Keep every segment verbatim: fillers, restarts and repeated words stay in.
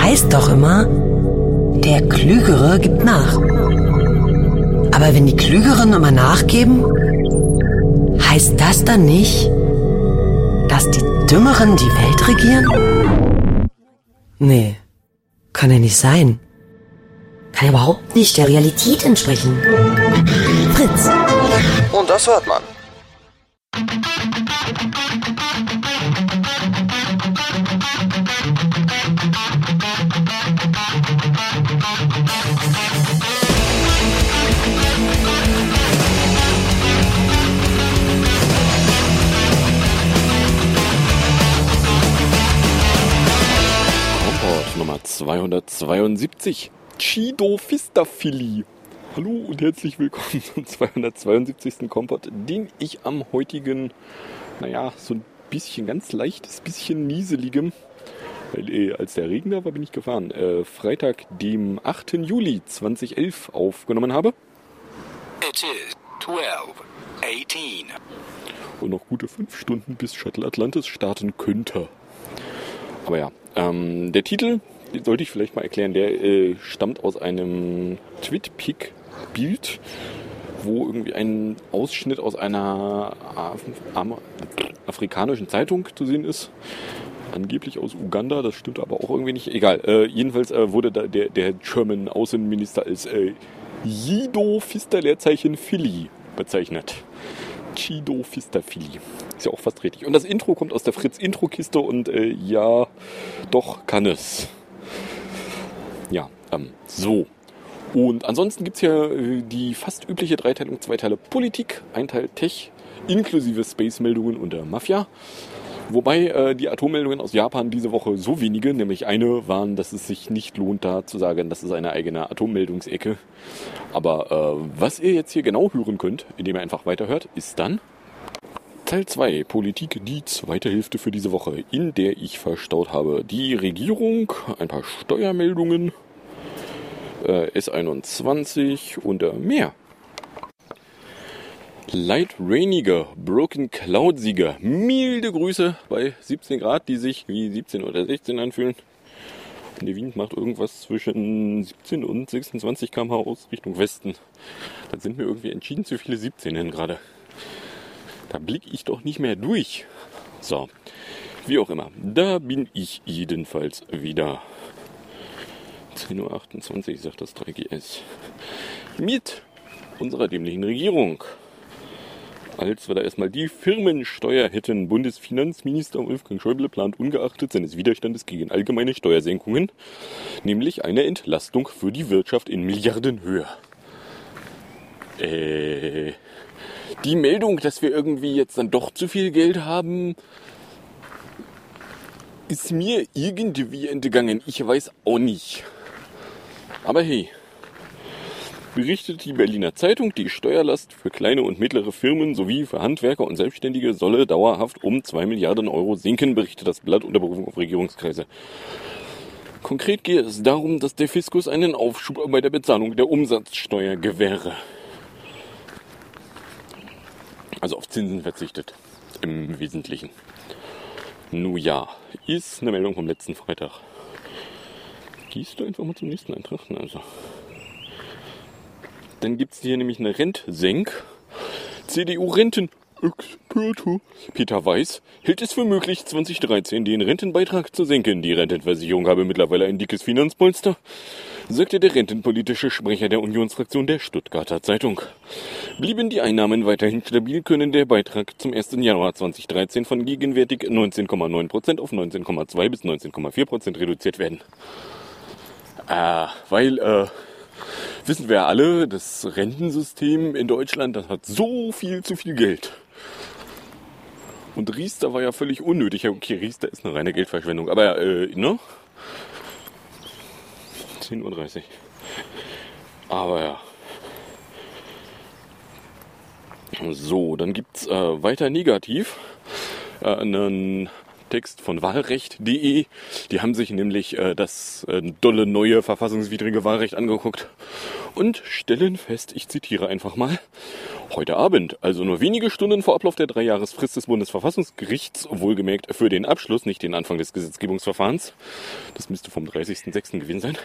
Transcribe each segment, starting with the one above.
heißt doch immer, der Klügere gibt nach. Aber wenn die Klügeren immer nachgeben, heißt das dann nicht, dass die Dümmeren die Welt regieren? Nee, kann ja nicht sein. Kann ja überhaupt nicht der Realität entsprechen. Fritz. Und das hört man. Nummer zweihundertzweiundsiebzig. Cidofistafili. Hallo und herzlich willkommen zum zweihundertzweiundsiebzigsten Kompott, den ich am heutigen, naja, so ein bisschen ganz leichtes, bisschen nieseligem, weil äh, als der Regen da war, bin ich gefahren, äh, Freitag, dem achten Juli zweitausendelf aufgenommen habe. It is twelve eighteen. Und noch gute fünf Stunden bis Shuttle Atlantis starten könnte. Aber ja, ähm, der Titel, den sollte ich vielleicht mal erklären, der äh, stammt aus einem Twitpic-Bild, wo irgendwie ein Ausschnitt aus einer Af- Am- afrikanischen Zeitung zu sehen ist. Angeblich aus Uganda, das stimmt aber auch irgendwie nicht. Egal, äh, jedenfalls äh, wurde da der, der German Außenminister als äh, Cidofistafili bezeichnet. Cidofistafili. Ist ja auch fast richtig. Und das Intro kommt aus der Fritz-Intro-Kiste und äh, ja, doch kann es. Ja, ähm, so. Und ansonsten gibt es ja äh, die fast übliche Dreiteilung, zwei Teile Politik, ein Teil Tech, inklusive Space-Meldungen und der Mafia. Wobei äh, die Atommeldungen aus Japan diese Woche so wenige, nämlich eine, waren, dass es sich nicht lohnt, da zu sagen, das ist eine eigene Atommeldungsecke. Aber äh, was ihr jetzt hier genau hören könnt, indem ihr einfach weiterhört, ist dann Teil zwei, Politik, die zweite Hälfte für diese Woche, in der ich verstaut habe die Regierung, ein paar Steuermeldungen, äh, S einundzwanzig und äh, mehr. Light rainiger, broken cloudiger, milde Grüße bei siebzehn Grad, die sich wie siebzehn oder sechzehn anfühlen. Und der Wind macht irgendwas zwischen siebzehn und sechsundzwanzig Kilometer pro Stunde aus Richtung Westen. Da sind mir irgendwie entschieden zu viele siebzehn hin gerade. Da blicke ich doch nicht mehr durch. So, wie auch immer. Da bin ich jedenfalls wieder. zehn Uhr achtundzwanzig sagt das drei G S. Mit unserer dämlichen Regierung. Als wir da erstmal die Firmensteuer hätten, Bundesfinanzminister Wolfgang Schäuble plant ungeachtet seines Widerstandes gegen allgemeine Steuersenkungen, nämlich eine Entlastung für die Wirtschaft in Milliardenhöhe. Äh, die Meldung, dass wir irgendwie jetzt dann doch zu viel Geld haben, ist mir irgendwie entgangen. Ich weiß auch nicht. Aber hey. Berichtet die Berliner Zeitung, die Steuerlast für kleine und mittlere Firmen sowie für Handwerker und Selbstständige solle dauerhaft um zwei Milliarden Euro sinken, berichtet das Blatt unter Berufung auf Regierungskreise. Konkret geht es darum, dass der Fiskus einen Aufschub bei der Bezahlung der Umsatzsteuer gewähre. Also auf Zinsen verzichtet, im Wesentlichen. Nun ja, ist eine Meldung vom letzten Freitag. Gehst du einfach mal zum nächsten Eintrag? Also. Dann gibt es hier nämlich eine Rentsenk. C D U-Rentenexperte Peter Weiß hält es für möglich, zwanzig dreizehn den Rentenbeitrag zu senken. Die Rentenversicherung habe mittlerweile ein dickes Finanzpolster, sagte der rentenpolitische Sprecher der Unionsfraktion der Stuttgarter Zeitung. Blieben die Einnahmen weiterhin stabil, können der Beitrag zum ersten Januar zweitausenddreizehn von gegenwärtig neunzehn Komma neun Prozent auf neunzehn Komma zwei bis neunzehn Komma vier Prozent reduziert werden. Äh, weil, äh, wissen wir ja alle, das Rentensystem in Deutschland, das hat so viel zu viel Geld. Und Riester war ja völlig unnötig. Okay, Riester ist eine reine Geldverschwendung, aber, äh, ne? zehn Uhr dreißig. Aber ja. So, dann gibt's äh, weiter negativ äh, einen Text von Wahlrecht punkt de. Die haben sich nämlich äh, das äh, dolle neue verfassungswidrige Wahlrecht angeguckt und stellen fest, ich zitiere einfach mal, Heute Abend, also nur wenige Stunden vor Ablauf der Dreijahresfrist des Bundesverfassungsgerichts, wohlgemerkt für den Abschluss, nicht den Anfang des Gesetzgebungsverfahrens, das müsste vom dreißigsten sechsten gewesen sein,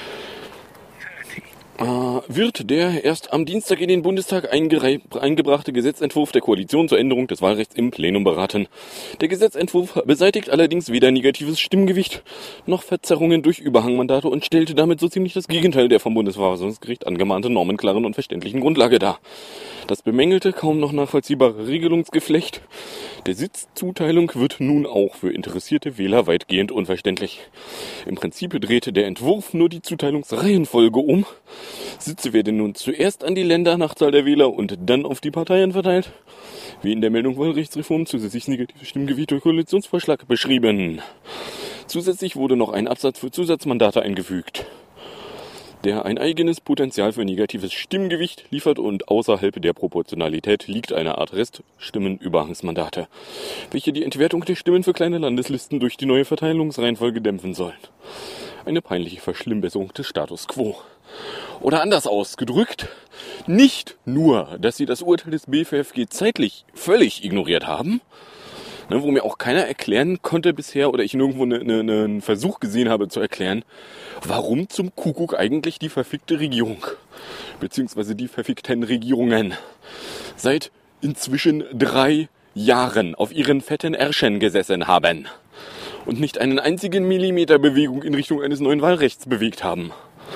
äh, wird der erst am Dienstag in den Bundestag eingerei- eingebrachte Gesetzentwurf der Koalition zur Änderung des Wahlrechts im Plenum beraten. Der Gesetzentwurf beseitigt allerdings weder negatives Stimmgewicht noch Verzerrungen durch Überhangmandate und stellte damit so ziemlich das Gegenteil der vom Bundesverfassungsgericht angemahnte normenklaren und verständlichen Grundlage dar. Das bemängelte, kaum noch nachvollziehbare Regelungsgeflecht der Sitzzuteilung wird nun auch für interessierte Wähler weitgehend unverständlich. Im Prinzip drehte der Entwurf nur die Zuteilungsreihenfolge um. Sitze werden nun zuerst an die Länder nach Zahl der Wähler und dann auf die Parteien verteilt, wie in der Meldung Wahlrechtsreform zusätzlich negatives Stimmgewicht durch Koalitionsvorschlag beschrieben. Zusätzlich wurde noch ein Absatz für Zusatzmandate eingefügt, der ein eigenes Potenzial für negatives Stimmgewicht liefert und außerhalb der Proportionalität liegt eine Art Reststimmenüberhangsmandate, welche die Entwertung der Stimmen für kleine Landeslisten durch die neue Verteilungsreihenfolge dämpfen sollen. Eine peinliche Verschlimmbesserung des Status quo. Oder anders ausgedrückt, nicht nur, dass sie das Urteil des B F F G zeitlich völlig ignoriert haben, ne, wo mir auch keiner erklären konnte bisher oder ich nirgendwo ne, ne, ne, einen Versuch gesehen habe zu erklären, warum zum Kuckuck eigentlich die verfickte Regierung, beziehungsweise die verfickten Regierungen, seit inzwischen drei Jahren auf ihren fetten Ärschen gesessen haben und nicht einen einzigen Millimeter Bewegung in Richtung eines neuen Wahlrechts bewegt haben.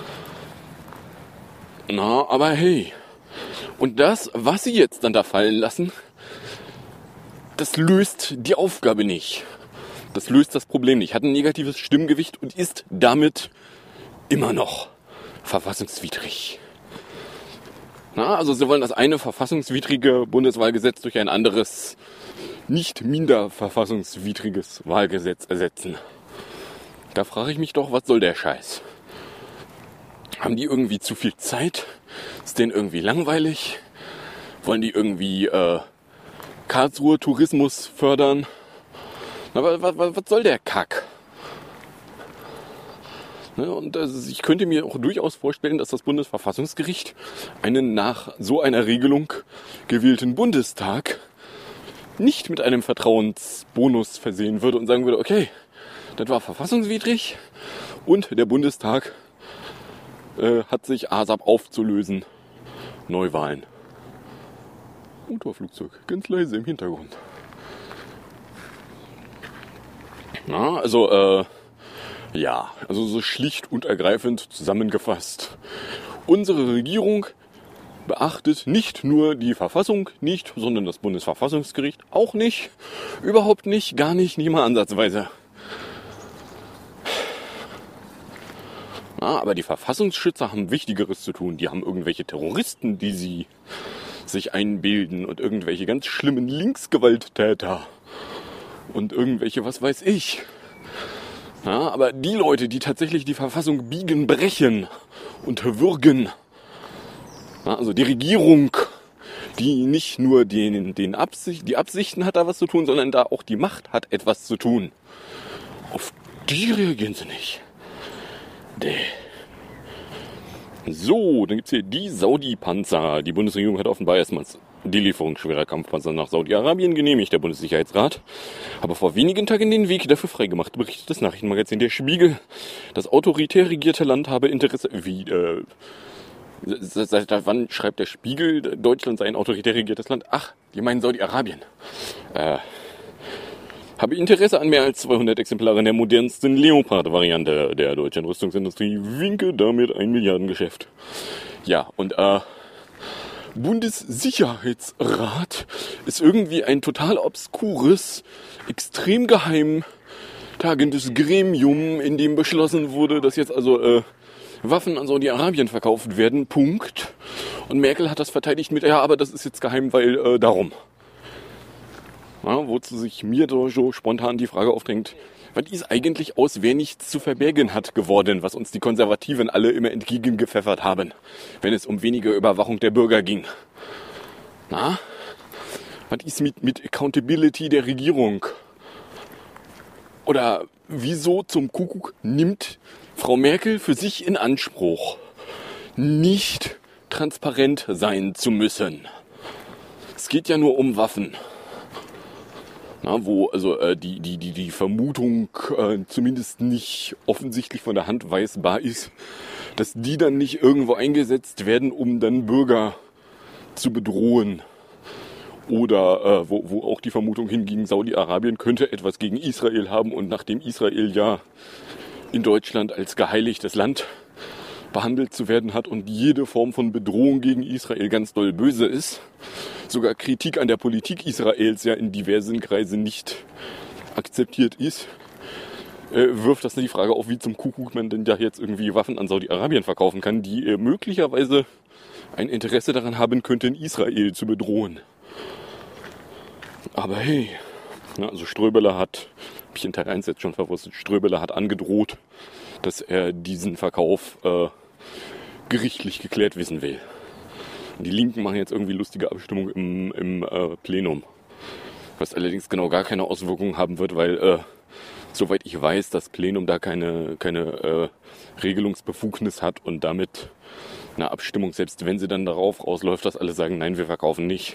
Na, aber hey, und das, was sie jetzt dann da fallen lassen, das löst die Aufgabe nicht. Das löst das Problem nicht. Hat ein negatives Stimmgewicht und ist damit immer noch verfassungswidrig. Na, also sie wollen das eine verfassungswidrige Bundeswahlgesetz durch ein anderes, nicht minder verfassungswidriges Wahlgesetz ersetzen. Da frage ich mich doch, was soll der Scheiß? Haben die irgendwie zu viel Zeit? Ist denen irgendwie langweilig? Wollen die irgendwie äh, Karlsruhe Tourismus fördern? Na, was, was, was soll der Kack? Ne, und also ich könnte mir auch durchaus vorstellen, dass das Bundesverfassungsgericht einen nach so einer Regelung gewählten Bundestag nicht mit einem Vertrauensbonus versehen würde und sagen würde, okay, das war verfassungswidrig und der Bundestag äh, hat sich ASAP aufzulösen. Neuwahlen. Motorflugzeug, ganz leise im Hintergrund. Na, also, äh, ja, also so schlicht und ergreifend zusammengefasst. Unsere Regierung beachtet nicht nur die Verfassung nicht, sondern das Bundesverfassungsgericht auch nicht. Überhaupt nicht, gar nicht, nicht mal ansatzweise. Ja, aber die Verfassungsschützer haben Wichtigeres zu tun. Die haben irgendwelche Terroristen, die sie sich einbilden und irgendwelche ganz schlimmen Linksgewalttäter und irgendwelche, was weiß ich. Ja, aber die Leute, die tatsächlich die Verfassung biegen, brechen und würgen, ja, also die Regierung, die nicht nur den, den Absicht, die Absichten hat, da was zu tun, sondern da auch die Macht hat, etwas zu tun. Auf die reagieren sie nicht. Nee. So, dann gibt's hier die Saudi-Panzer. Die Bundesregierung hat offenbar erstmals die Lieferung schwerer Kampfpanzer nach Saudi-Arabien genehmigt, der Bundessicherheitsrat. Aber vor wenigen Tagen den Weg dafür freigemacht, berichtet das Nachrichtenmagazin Der Spiegel. Das autoritär regierte Land habe Interesse... Wie, äh... Seit wann schreibt der Spiegel, Deutschland sei ein autoritär regiertes Land? Ach, die meinen Saudi-Arabien. Äh... Habe Interesse an mehr als zweihundert Exemplaren der modernsten Leopard-Variante der deutschen Rüstungsindustrie. Winke damit ein Milliardengeschäft. Ja, und äh, Bundessicherheitsrat ist irgendwie ein total obskures, extrem geheim tagendes Gremium, in dem beschlossen wurde, dass jetzt also äh, Waffen an Saudi-Arabien verkauft werden. Punkt. Und Merkel hat das verteidigt mit, ja, aber das ist jetzt geheim, weil äh, darum. Ja, wozu sich mir so spontan die Frage aufdrängt, was ist eigentlich aus, wer nichts zu verbergen hat geworden, was uns die Konservativen alle immer entgegengepfeffert haben, wenn es um weniger Überwachung der Bürger ging. Na, was ist mit, mit Accountability der Regierung? Oder wieso zum Kuckuck nimmt Frau Merkel für sich in Anspruch, nicht transparent sein zu müssen? Es geht ja nur um Waffen. Na, wo also äh, die, die, die, die Vermutung äh, zumindest nicht offensichtlich von der Hand weisbar ist, dass die dann nicht irgendwo eingesetzt werden, um dann Bürger zu bedrohen. Oder äh, wo, wo auch die Vermutung hinging, Saudi-Arabien könnte etwas gegen Israel haben, und nachdem Israel ja in Deutschland als geheiligtes Land behandelt zu werden hat und jede Form von Bedrohung gegen Israel ganz doll böse ist, sogar Kritik an der Politik Israels ja in diversen Kreisen nicht akzeptiert ist, äh, wirft das die Frage auf, wie zum Kuckuck man denn da jetzt irgendwie Waffen an Saudi-Arabien verkaufen kann, die äh, möglicherweise ein Interesse daran haben könnten, Israel zu bedrohen. Aber hey, ja, also Ströbeler hat, hab ich in Teil eins jetzt schon verwurstet, Ströbeler hat angedroht, dass er diesen Verkauf äh, gerichtlich geklärt wissen will. Die Linken machen jetzt irgendwie lustige Abstimmung im, im äh, Plenum. Was allerdings genau gar keine Auswirkungen haben wird, weil, äh, soweit ich weiß, das Plenum da keine, keine äh, Regelungsbefugnis hat und damit eine Abstimmung, selbst wenn sie dann darauf rausläuft, dass alle sagen, nein, wir verkaufen nicht,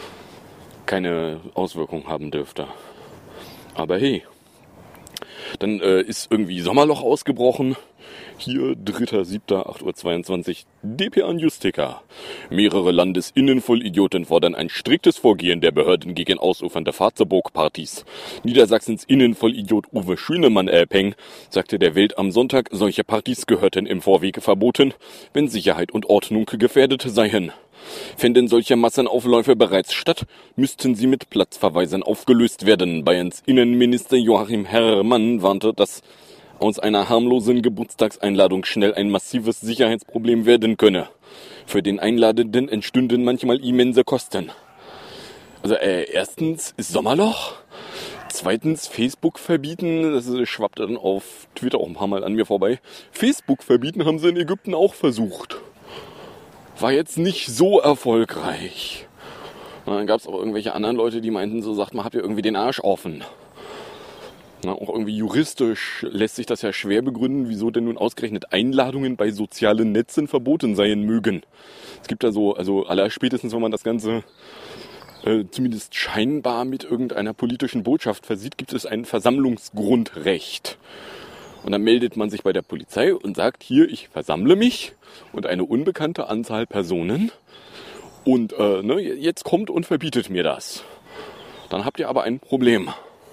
keine Auswirkungen haben dürfte. Aber hey, dann äh, ist irgendwie Sommerloch ausgebrochen. Hier, dritter siebter acht Uhr zweiundzwanzig, D P A Newsticker. Mehrere Landesinnenvollidioten fordern ein striktes Vorgehen der Behörden gegen ausufernde Fahrzeburg-Partys. Niedersachsens Innenvollidiot Uwe Schünemann-Elpeng sagte der Welt am Sonntag, solche Partys gehörten im Vorwege verboten, wenn Sicherheit und Ordnung gefährdet seien. Fänden solche Massenaufläufe bereits statt, müssten sie mit Platzverweisen aufgelöst werden. Bayerns Innenminister Joachim Herrmann warnte, dass aus einer harmlosen Geburtstagseinladung schnell ein massives Sicherheitsproblem werden könne. Für den Einladenden entstünden manchmal immense Kosten. Also äh, erstens ist Sommerloch, zweitens Facebook verbieten, das schwappt dann auf Twitter auch ein paar Mal an mir vorbei. Facebook verbieten haben sie in Ägypten auch versucht. War jetzt nicht so erfolgreich. Und dann gab es auch irgendwelche anderen Leute, die meinten, so sagt man, habt ihr irgendwie den Arsch offen. Na, auch irgendwie juristisch lässt sich das ja schwer begründen, wieso denn nun ausgerechnet Einladungen bei sozialen Netzen verboten sein mögen. Es gibt da so, also allerspätestens, wenn man das Ganze äh, zumindest scheinbar mit irgendeiner politischen Botschaft versieht, gibt es ein Versammlungsgrundrecht. Und dann meldet man sich bei der Polizei und sagt, hier, ich versammle mich und eine unbekannte Anzahl Personen und äh, ne, jetzt kommt und verbietet mir das. Dann habt ihr aber ein Problem.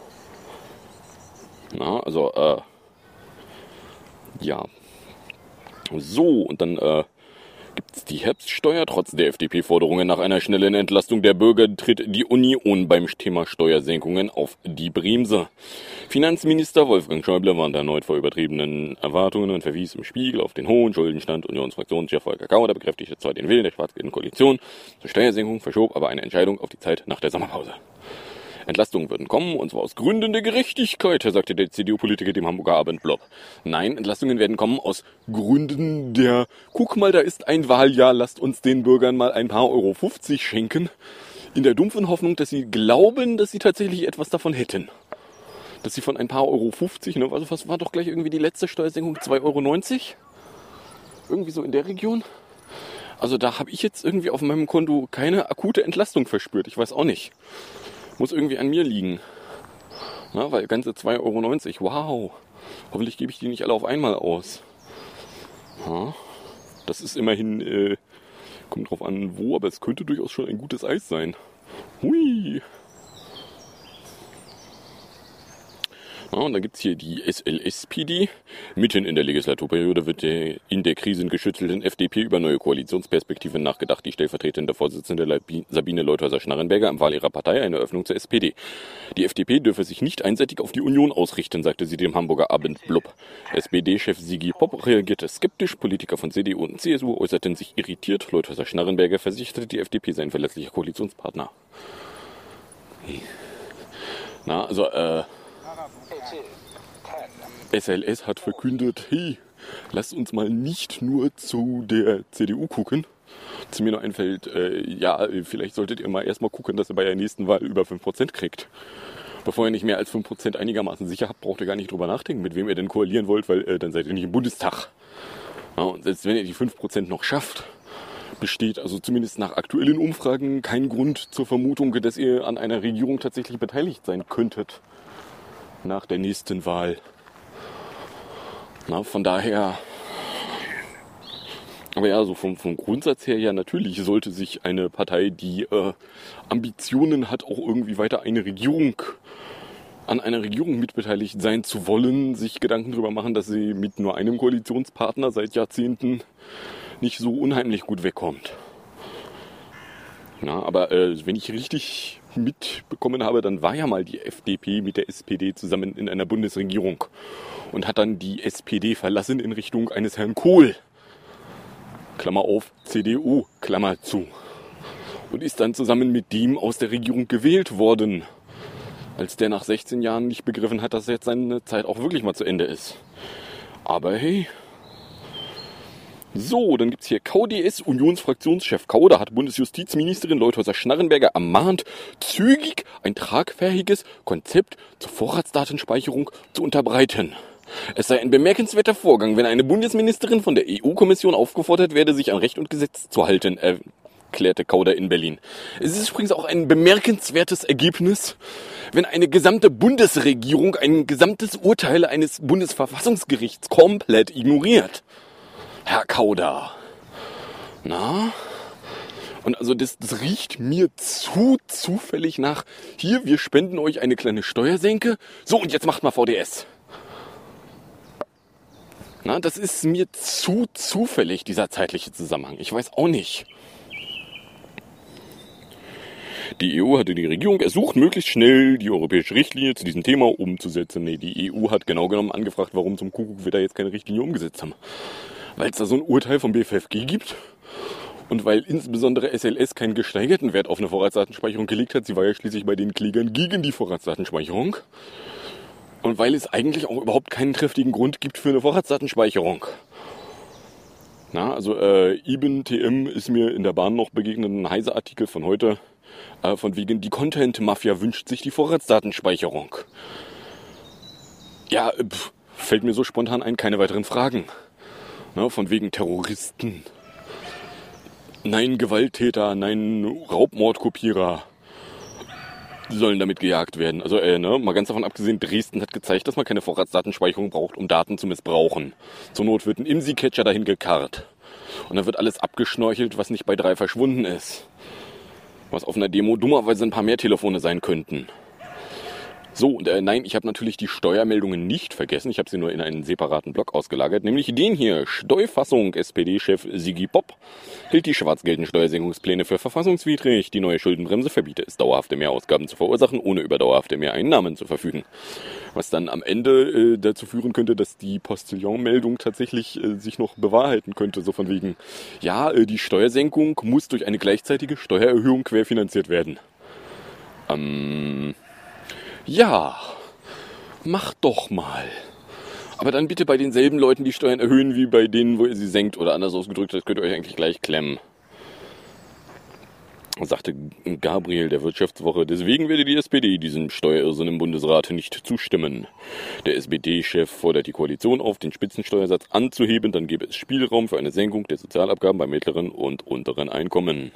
Na, also, äh, ja. So, und dann äh, gibt es die Herbststeuer. Trotz der F D P-Forderungen nach einer schnellen Entlastung der Bürger tritt die Union beim Thema Steuersenkungen auf die Bremse. Finanzminister Wolfgang Schäuble warnte erneut vor übertriebenen Erwartungen und verwies im Spiegel auf den hohen Schuldenstand. Unionsfraktionschef Volker Kauder bekräftigte zwar den Willen der schwarz-gelben Koalition zur Steuersenkung, verschob aber eine Entscheidung auf die Zeit nach der Sommerpause. Entlastungen würden kommen, und zwar aus Gründen der Gerechtigkeit, sagte der C D U-Politiker dem Hamburger Abendblatt. Nein, Entlastungen werden kommen aus Gründen der, guck mal, da ist ein Wahljahr, lasst uns den Bürgern mal ein paar Euro fünfzig schenken, in der dumpfen Hoffnung, dass sie glauben, dass sie tatsächlich etwas davon hätten. Dass sie von ein paar Euro fünfzig, ne, also was war doch gleich irgendwie die letzte Steuersenkung, zwei Euro neunzig? Irgendwie so in der Region. Also da habe ich jetzt irgendwie auf meinem Konto keine akute Entlastung verspürt, ich weiß auch nicht. Muss irgendwie an mir liegen. Na, weil ganze zwei Euro neunzig, wow. Hoffentlich gebe ich die nicht alle auf einmal aus. Ja, das ist immerhin, äh, kommt drauf an wo, aber es könnte durchaus schon ein gutes Eis sein. Hui. Ja, und dann gibt es hier die S L S P D. Mitten in der Legislaturperiode wird der, in der krisengeschüttelten F D P über neue Koalitionsperspektiven nachgedacht. Die stellvertretende Vorsitzende Sabine Leuthäuser-Schnarrenberger empfahl ihrer Partei eine Öffnung zur S P D. Die F D P dürfe sich nicht einseitig auf die Union ausrichten, sagte sie dem Hamburger Abendblatt. S P D-Chef Sigi Popp reagierte skeptisch. Politiker von C D U und C S U äußerten sich irritiert. Leuthäuser-Schnarrenberger versicherte, die F D P sei ein verlässlicher Koalitionspartner. Na, also, äh... S L S hat verkündet, hey, lasst uns mal nicht nur zu der C D U gucken. Zu mir noch einfällt, äh, ja, vielleicht solltet ihr mal erstmal gucken, dass ihr bei der nächsten Wahl über fünf Prozent kriegt. Bevor ihr nicht mehr als fünf Prozent einigermaßen sicher habt, braucht ihr gar nicht drüber nachdenken, mit wem ihr denn koalieren wollt, weil äh, dann seid ihr nicht im Bundestag. Ja, und selbst wenn ihr die fünf Prozent noch schafft, besteht also zumindest nach aktuellen Umfragen kein Grund zur Vermutung, dass ihr an einer Regierung tatsächlich beteiligt sein könntet nach der nächsten Wahl. Na, von daher, aber ja, so vom, vom Grundsatz her, ja, natürlich sollte sich eine Partei, die äh, Ambitionen hat, auch irgendwie weiter eine Regierung, an einer Regierung mitbeteiligt sein zu wollen, sich Gedanken darüber machen, dass sie mit nur einem Koalitionspartner seit Jahrzehnten nicht so unheimlich gut wegkommt. Ja, aber äh, wenn ich richtig mitbekommen habe, dann war ja mal die F D P mit der S P D zusammen in einer Bundesregierung und hat dann die S P D verlassen in Richtung eines Herrn Kohl, Klammer auf, C D U, Klammer zu, und ist dann zusammen mit dem aus der Regierung gewählt worden, als der nach sechzehn Jahren nicht begriffen hat, dass jetzt seine Zeit auch wirklich mal zu Ende ist. Aber hey. So, dann gibt's hier K D S, Unionsfraktionschef Kauder hat Bundesjustizministerin Leuthäuser-Schnarrenberger ermahnt, zügig ein tragfähiges Konzept zur Vorratsdatenspeicherung zu unterbreiten. Es sei ein bemerkenswerter Vorgang, wenn eine Bundesministerin von der E U-Kommission aufgefordert werde, sich an Recht und Gesetz zu halten, erklärte Kauder in Berlin. Es ist übrigens auch ein bemerkenswertes Ergebnis, wenn eine gesamte Bundesregierung ein gesamtes Urteil eines Bundesverfassungsgerichts komplett ignoriert. Herr Kauder. Na? Und also das, das riecht mir zu zufällig nach, hier, wir spenden euch eine kleine Steuersenke. So, und jetzt macht mal V D S. Na, das ist mir zu zufällig, dieser zeitliche Zusammenhang. Ich weiß auch nicht. Die E U hatte die Regierung ersucht, möglichst schnell die europäische Richtlinie zu diesem Thema umzusetzen. Nee, die E U hat genau genommen angefragt, warum zum Kuckuck wir da jetzt keine Richtlinie umgesetzt haben. Weil es da so ein Urteil vom B F F G gibt und weil insbesondere S L S keinen gesteigerten Wert auf eine Vorratsdatenspeicherung gelegt hat. Sie war ja schließlich bei den Klägern gegen die Vorratsdatenspeicherung. Und weil es eigentlich auch überhaupt keinen triftigen Grund gibt für eine Vorratsdatenspeicherung. Na, also äh, Ibn T M ist mir in der Bahn noch begegnet, ein Heise-Artikel von heute, äh, von wegen, die Content-Mafia wünscht sich die Vorratsdatenspeicherung. Ja, pff, fällt mir so spontan ein, keine weiteren Fragen. Na, von wegen Terroristen. Nein, Gewalttäter, nein, Raubmordkopierer sollen damit gejagt werden. Also, äh, ne, mal ganz davon abgesehen, Dresden hat gezeigt, dass man keine Vorratsdatenspeicherung braucht, um Daten zu missbrauchen. Zur Not wird ein I M S I-Catcher dahin gekarrt. Und dann wird alles abgeschnorchelt, was nicht bei drei verschwunden ist. Was auf einer Demo dummerweise ein paar mehr Telefone sein könnten. So, und äh, nein, ich habe natürlich die Steuermeldungen nicht vergessen. Ich habe sie nur in einen separaten Blog ausgelagert, nämlich den hier. Steuerfassung. S P D-Chef Sigi Popp hält die schwarzgelben Steuersenkungspläne für verfassungswidrig. Die neue Schuldenbremse verbietet es, dauerhafte Mehrausgaben zu verursachen, ohne über dauerhafte Mehreinnahmen zu verfügen. Was dann am Ende äh, dazu führen könnte, dass die Postillon-Meldung tatsächlich äh, sich noch bewahrheiten könnte. So von wegen, ja, äh, die Steuersenkung muss durch eine gleichzeitige Steuererhöhung querfinanziert werden. Ähm... Ja, macht doch mal. Aber dann bitte bei denselben Leuten die Steuern erhöhen, wie bei denen, wo ihr sie senkt. Oder anders ausgedrückt, das könnt ihr euch eigentlich gleich klemmen. Sagte Gabriel der Wirtschaftswoche. Deswegen werde die S P D diesem Steuerirrsinn im Bundesrat nicht zustimmen. Der S P D-Chef fordert die Koalition auf, den Spitzensteuersatz anzuheben. Dann gäbe es Spielraum für eine Senkung der Sozialabgaben bei mittleren und unteren Einkommen.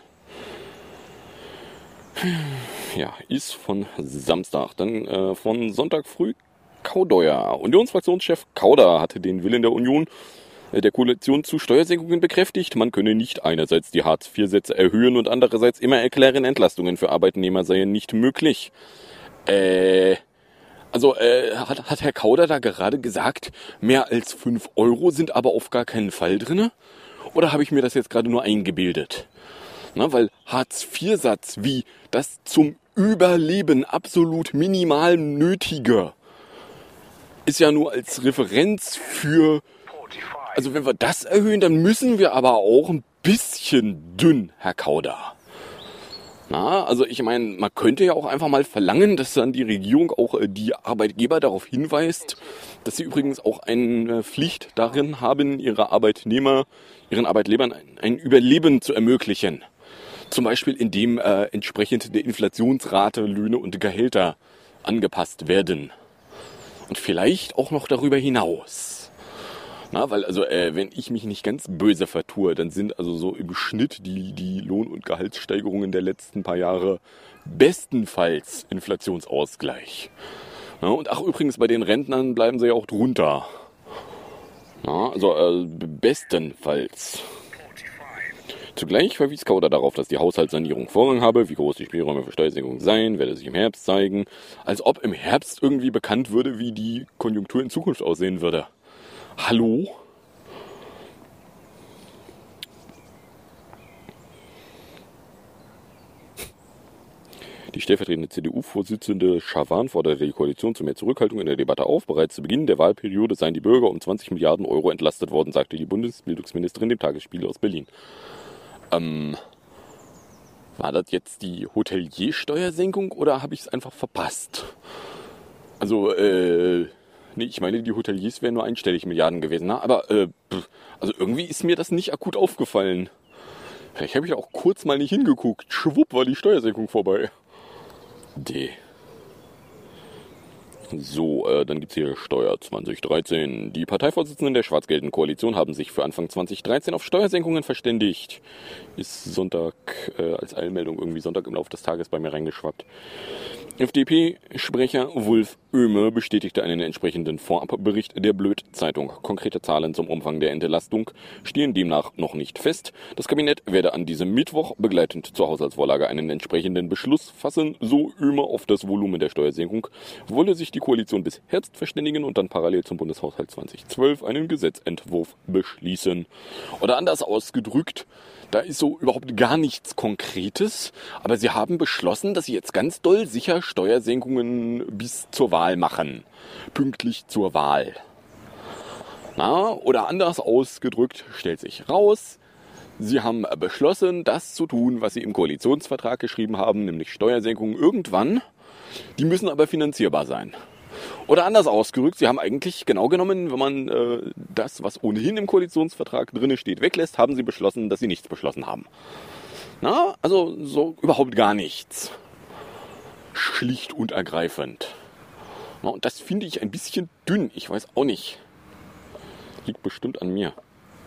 Ja, ist von Samstag. Dann äh, von Sonntag früh Kaudeuer. Unionsfraktionschef Kauder hatte den Willen der Union, äh, der Koalition zu Steuersenkungen bekräftigt. Man könne nicht einerseits die Hartz vier Sätze erhöhen und andererseits immer erklären, Entlastungen für Arbeitnehmer seien nicht möglich. Äh, also äh, hat, hat Herr Kauder da gerade gesagt, mehr als fünf Euro sind aber auf gar keinen Fall drinne? Oder habe ich mir das jetzt gerade nur eingebildet? Na, weil Hartz vier Satz wie das zum Überleben absolut minimal Nötige ist ja nur als Referenz für, also wenn wir das erhöhen, dann müssen wir aber auch ein bisschen dünn, Herr Kauder. Na, also ich meine, man könnte ja auch einfach mal verlangen, dass dann die Regierung auch äh, die Arbeitgeber darauf hinweist, dass sie übrigens auch eine Pflicht darin haben, ihre Arbeitnehmer, ihren Arbeitnehmern ein, ein Überleben zu ermöglichen. Zum Beispiel indem äh, entsprechend der Inflationsrate Löhne und Gehälter angepasst werden. Und vielleicht auch noch darüber hinaus. Na, weil also, äh, wenn ich mich nicht ganz böse vertue, dann sind also so im Schnitt die, die Lohn- und Gehaltssteigerungen der letzten paar Jahre bestenfalls Inflationsausgleich. Ja, und ach, übrigens, bei den Rentnern bleiben sie ja auch drunter. Ja, also äh, bestenfalls. Zugleich verwies Kauder darauf, dass die Haushaltssanierung Vorrang habe, wie groß die Spielräume für Steuersenkungen seien, werde sich im Herbst zeigen. Als ob im Herbst irgendwie bekannt würde, wie die Konjunktur in Zukunft aussehen würde. Hallo? Die stellvertretende C D U-Vorsitzende Schawan forderte die Koalition zu mehr Zurückhaltung in der Debatte auf. Bereits zu Beginn der Wahlperiode seien die Bürger um zwanzig Milliarden Euro entlastet worden, sagte die Bundesbildungsministerin dem Tagesspiegel aus Berlin. Ähm, war das jetzt die Hoteliersteuersenkung oder habe ich es einfach verpasst? Also, äh, nee, ich meine, die Hoteliers wären nur einstellig Milliarden gewesen. Na? Aber, äh, also irgendwie ist mir das nicht akut aufgefallen. Vielleicht habe ich auch kurz mal nicht hingeguckt. Schwupp, war die Steuersenkung vorbei. D. So, äh, dann gibt's hier Steuer zwanzig dreizehn. Die Parteivorsitzenden der schwarz-gelben Koalition haben sich für Anfang zwanzig dreizehn auf Steuersenkungen verständigt. Ist Sonntag äh, als Eilmeldung irgendwie Sonntag im Laufe des Tages bei mir reingeschwappt. F D P-Sprecher Wulf Oehme bestätigte einen entsprechenden Vorabbericht der Blöd-Zeitung. Konkrete Zahlen zum Umfang der Entlastung stehen demnach noch nicht fest. Das Kabinett werde an diesem Mittwoch begleitend zur Haushaltsvorlage einen entsprechenden Beschluss fassen, so Oehme auf das Volumen der Steuersenkung. Wolle sich die Koalition bis Herbst verständigen und dann parallel zum Bundeshaushalt zwanzig zwölf einen Gesetzentwurf beschließen. Oder anders ausgedrückt, da ist so überhaupt gar nichts Konkretes, aber sie haben beschlossen, dass sie jetzt ganz doll sicher Steuersenkungen bis zur Wahl machen. Pünktlich zur Wahl. Na, oder anders ausgedrückt, stellt sich raus, sie haben beschlossen, das zu tun, was sie im Koalitionsvertrag geschrieben haben, nämlich Steuersenkungen irgendwann. Die müssen aber finanzierbar sein. Oder anders ausgedrückt, sie haben eigentlich genau genommen, wenn man äh, das, was ohnehin im Koalitionsvertrag drin steht, weglässt, haben sie beschlossen, dass sie nichts beschlossen haben. Na, also so überhaupt gar nichts. Schlicht und ergreifend. Na, und das finde ich ein bisschen dünn, ich weiß auch nicht. Liegt bestimmt an mir.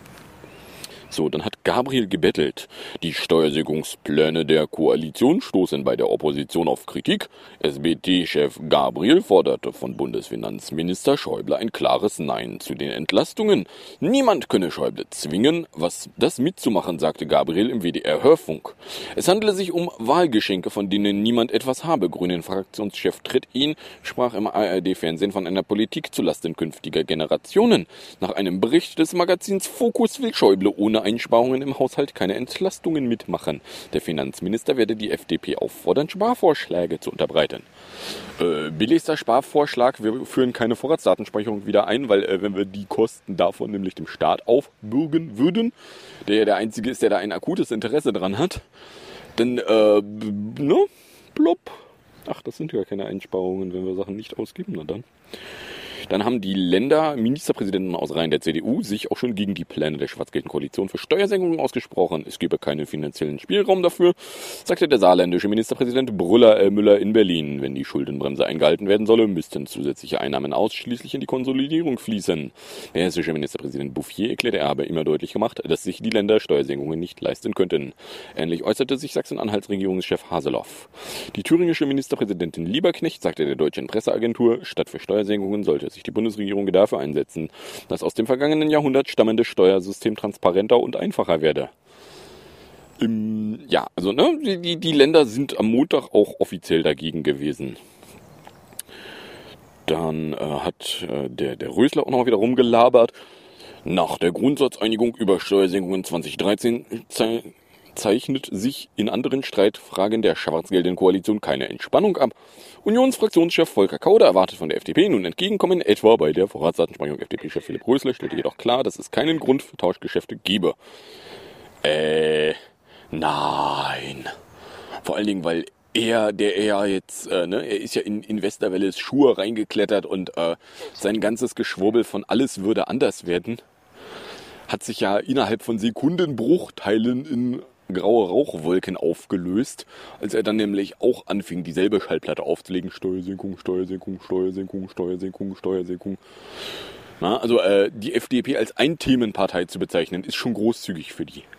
So, dann hat Gabriel gebettelt. Die Steuersenkungspläne der Koalition stoßen bei der Opposition auf Kritik. S B T-Chef Gabriel forderte von Bundesfinanzminister Schäuble ein klares Nein zu den Entlastungen. Niemand könne Schäuble zwingen, was das mitzumachen, sagte Gabriel im W D R-Hörfunk. Es handele sich um Wahlgeschenke, von denen niemand etwas habe. Grünen-Fraktionschef Trittin sprach im A R D-Fernsehen von einer Politik zulasten künftiger Generationen. Nach einem Bericht des Magazins Focus will Schäuble ohne Einsparungen im Haushalt keine Entlastungen mitmachen. Der Finanzminister werde die F D P auffordern, Sparvorschläge zu unterbreiten. Äh, billigster Sparvorschlag, wir führen keine Vorratsdatenspeicherung wieder ein, weil äh, wenn wir die Kosten davon nämlich dem Staat aufbürgen würden, der ja der Einzige ist, der da ein akutes Interesse dran hat, dann, äh, ne, plopp. Ach, das sind ja keine Einsparungen, wenn wir Sachen nicht ausgeben, na dann. Dann haben die Länder, Ministerpräsidenten aus Reihen der C D U, sich auch schon gegen die Pläne der schwarz-gelben Koalition für Steuersenkungen ausgesprochen. Es gebe keinen finanziellen Spielraum dafür, sagte der saarländische Ministerpräsident Brüller äh, Müller in Berlin. Wenn die Schuldenbremse eingehalten werden solle, müssten zusätzliche Einnahmen ausschließlich in die Konsolidierung fließen. Der hessische Ministerpräsident Bouffier erklärte, er habe immer deutlich gemacht, dass sich die Länder Steuersenkungen nicht leisten könnten. Ähnlich äußerte sich Sachsen-Anhalts Regierungschef Haseloff. Die thüringische Ministerpräsidentin Lieberknecht sagte der deutschen Presseagentur, statt für Steuersenkungen sollte sich die Bundesregierung dafür einsetzen, dass aus dem vergangenen Jahrhundert stammende Steuersystem transparenter und einfacher werde. Im, ja, also ne, die, die Länder sind am Montag auch offiziell dagegen gewesen. Dann äh, hat äh, der, der Rösler auch noch wieder rumgelabert. Nach der Grundsatzeinigung über Steuersenkungen zwanzig dreizehn ze- zeichnet sich in anderen Streitfragen der schwarz-gelben Koalition keine Entspannung ab. Unionsfraktionschef Volker Kauder erwartet von der F D P nun Entgegenkommen, etwa bei der Vorratsdatenspeicherung. F D P-Chef Philipp Rösler stellte jedoch klar, dass es keinen Grund für Tauschgeschäfte gebe. Äh, nein. Vor allen Dingen, weil er, der er ja jetzt, äh, ne, er ist ja in, in Westerwelles Schuhe reingeklettert und äh, sein ganzes Geschwurbel von alles würde anders werden, hat sich ja innerhalb von Sekundenbruchteilen in graue Rauchwolken aufgelöst, als er dann nämlich auch anfing, dieselbe Schallplatte aufzulegen. Steuersenkung, Steuersenkung, Steuersenkung, Steuersenkung, Steuersenkung. Na, also äh, die F D P als Ein-Themen-Partei zu bezeichnen, ist schon großzügig für die.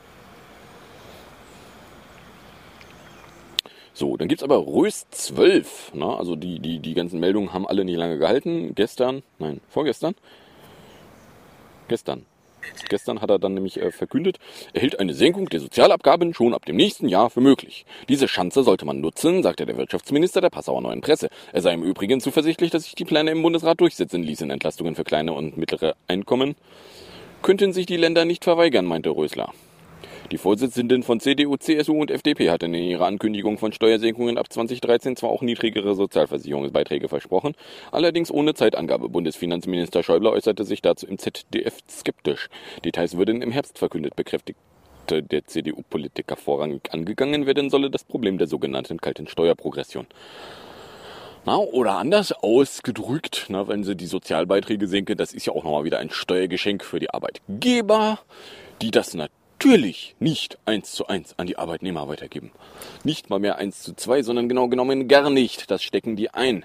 So, dann gibt's aber Röst zwölf. Na, also die, die, die ganzen Meldungen haben alle nicht lange gehalten. Gestern, nein, vorgestern. Gestern. Gestern hat er dann nämlich äh, verkündet, er hält eine Senkung der Sozialabgaben schon ab dem nächsten Jahr für möglich. Diese Chance sollte man nutzen, sagte der Wirtschaftsminister der Passauer Neuen Presse. Er sei im Übrigen zuversichtlich, dass sich die Pläne im Bundesrat durchsetzen ließen. Entlastungen für kleine und mittlere Einkommen könnten sich die Länder nicht verweigern, meinte Rösler. Die Vorsitzenden von C D U, C S U und F D P hatten in ihrer Ankündigung von Steuersenkungen ab zweitausenddreizehn zwar auch niedrigere Sozialversicherungsbeiträge versprochen, allerdings ohne Zeitangabe. Bundesfinanzminister Schäuble äußerte sich dazu im Z D F skeptisch. Details würden im Herbst verkündet, bekräftigte der C D U-Politiker. Vorrangig angegangen werden solle das Problem der sogenannten kalten Steuerprogression. Na, oder anders ausgedrückt, na, wenn sie die Sozialbeiträge senken, das ist ja auch nochmal wieder ein Steuergeschenk für die Arbeitgeber, die das natürlich Natürlich nicht eins zu eins an die Arbeitnehmer weitergeben. Nicht mal mehr eins zu zwei, sondern genau genommen gar nicht. Das stecken die ein.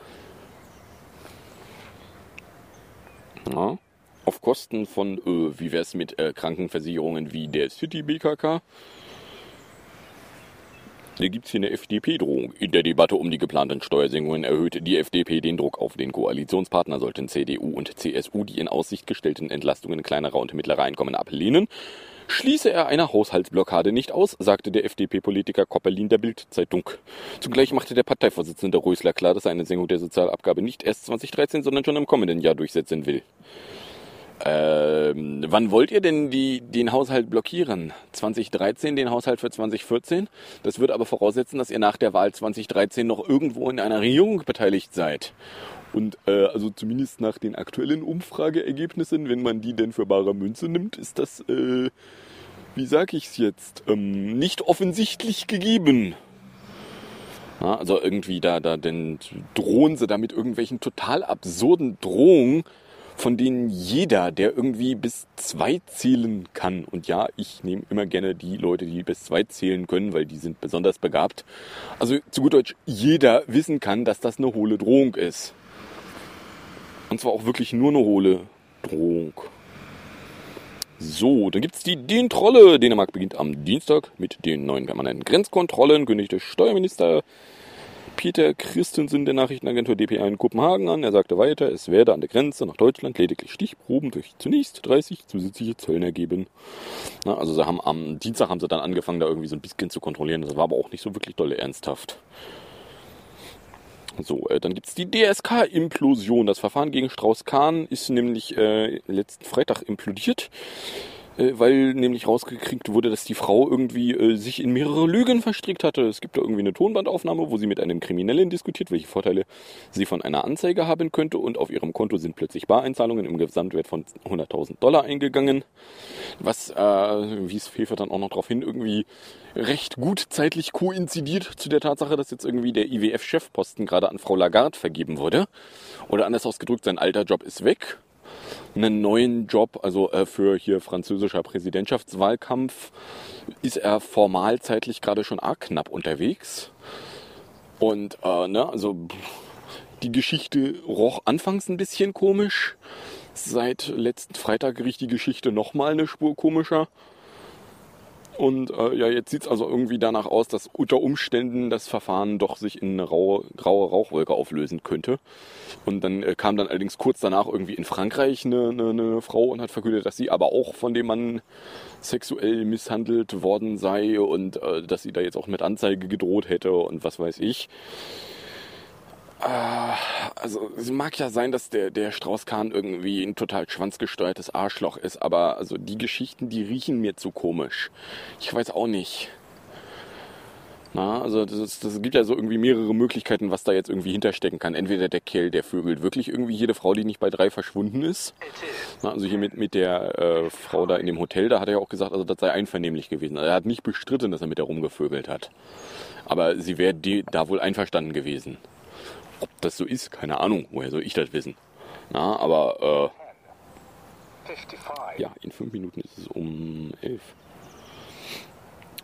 Ja, auf Kosten von, äh, wie wär's mit äh, Krankenversicherungen wie der City B K K? Hier gibt es hier eine F D P-Drohung. In der Debatte um die geplanten Steuersenkungen erhöhte die F D P den Druck auf den Koalitionspartner, sollten C D U und C S U die in Aussicht gestellten Entlastungen kleinerer und mittlerer Einkommen ablehnen. Schließe er eine Haushaltsblockade nicht aus, sagte der F D P-Politiker Koppelin der Bild-Zeitung. Zugleich machte der Parteivorsitzende Rösler klar, dass er eine Senkung der Sozialabgabe nicht erst zweitausenddreizehn, sondern schon im kommenden Jahr durchsetzen will. Ähm, wann wollt ihr denn die, den Haushalt blockieren? zweitausenddreizehn, den Haushalt für zweitausendvierzehn? Das würde aber voraussetzen, dass ihr nach der Wahl zweitausenddreizehn noch irgendwo in einer Regierung beteiligt seid. Und äh, also zumindest nach den aktuellen Umfrageergebnissen, wenn man die denn für bare Münze nimmt, ist das, äh, wie sag ich's jetzt, ähm, nicht offensichtlich gegeben. Ja, also irgendwie da, da, denn drohen sie da mit irgendwelchen total absurden Drohungen, von denen jeder, der irgendwie bis zwei zählen kann, und ja, ich nehme immer gerne die Leute, die bis zwei zählen können, weil die sind besonders begabt, also zu gut Deutsch, jeder wissen kann, dass das eine hohle Drohung ist. Und zwar auch wirklich nur eine hohle Drohung. So, dann gibt's die Däntrolle. Dänemark beginnt am Dienstag mit den neuen permanenten Grenzkontrollen, kündigte Steuerminister Peter Christensen der Nachrichtenagentur D P A in Kopenhagen an. Er sagte weiter, es werde an der Grenze nach Deutschland lediglich Stichproben durch zunächst dreißig zusätzliche Zöllner geben. Na, also sie haben am Dienstag haben sie dann angefangen, da irgendwie so ein bisschen zu kontrollieren. Das war aber auch nicht so wirklich dolle ernsthaft. So, äh, dann gibt's die D S K-Implosion. Das Verfahren gegen Strauß-Kahn ist nämlich äh, letzten Freitag implodiert, äh, weil nämlich rausgekriegt wurde, dass die Frau irgendwie äh, sich in mehrere Lügen verstrickt hatte. Es gibt da irgendwie eine Tonbandaufnahme, wo sie mit einem Kriminellen diskutiert, welche Vorteile sie von einer Anzeige haben könnte, und auf ihrem Konto sind plötzlich Bareinzahlungen im Gesamtwert von hunderttausend Dollar eingegangen. Was, äh, wie es Fefe dann auch noch darauf hin, irgendwie recht gut zeitlich koinzidiert zu der Tatsache, dass jetzt irgendwie der I W F-Chefposten gerade an Frau Lagarde vergeben wurde. Oder anders ausgedrückt, sein alter Job ist weg. Einen neuen Job, also äh, für hier französischer Präsidentschaftswahlkampf, ist er formal zeitlich gerade schon arg knapp unterwegs. Und äh, ne, also die Geschichte roch anfangs ein bisschen komisch. Seit letzten Freitag riecht die Geschichte nochmal eine Spur komischer. Und äh, ja, jetzt sieht es also irgendwie danach aus, dass unter Umständen das Verfahren doch sich in eine raue, graue Rauchwolke auflösen könnte. Und dann äh, kam dann allerdings kurz danach irgendwie in Frankreich eine, eine, eine Frau und hat verkündet, dass sie aber auch von dem Mann sexuell misshandelt worden sei und äh, dass sie da jetzt auch mit Anzeige gedroht hätte und was weiß ich. Also es mag ja sein, dass der, der Strauß-Kahn irgendwie ein total schwanzgesteuertes Arschloch ist, aber also die Geschichten, die riechen mir zu komisch. Ich weiß auch nicht. Na, also das, ist, das gibt ja so irgendwie mehrere Möglichkeiten, was da jetzt irgendwie hinterstecken kann. Entweder der Kerl, der vögelt wirklich irgendwie jede Frau, die nicht bei drei verschwunden ist. Na, also hier mit, mit der äh, Frau da in dem Hotel, da hat er ja auch gesagt, also das sei einvernehmlich gewesen. Also er hat nicht bestritten, dass er mit der rumgevögelt hat. Aber sie wäre da wohl einverstanden gewesen. Ob das so ist, keine Ahnung. Woher soll ich das wissen? Na, aber äh, ja, in fünf Minuten ist es um elf.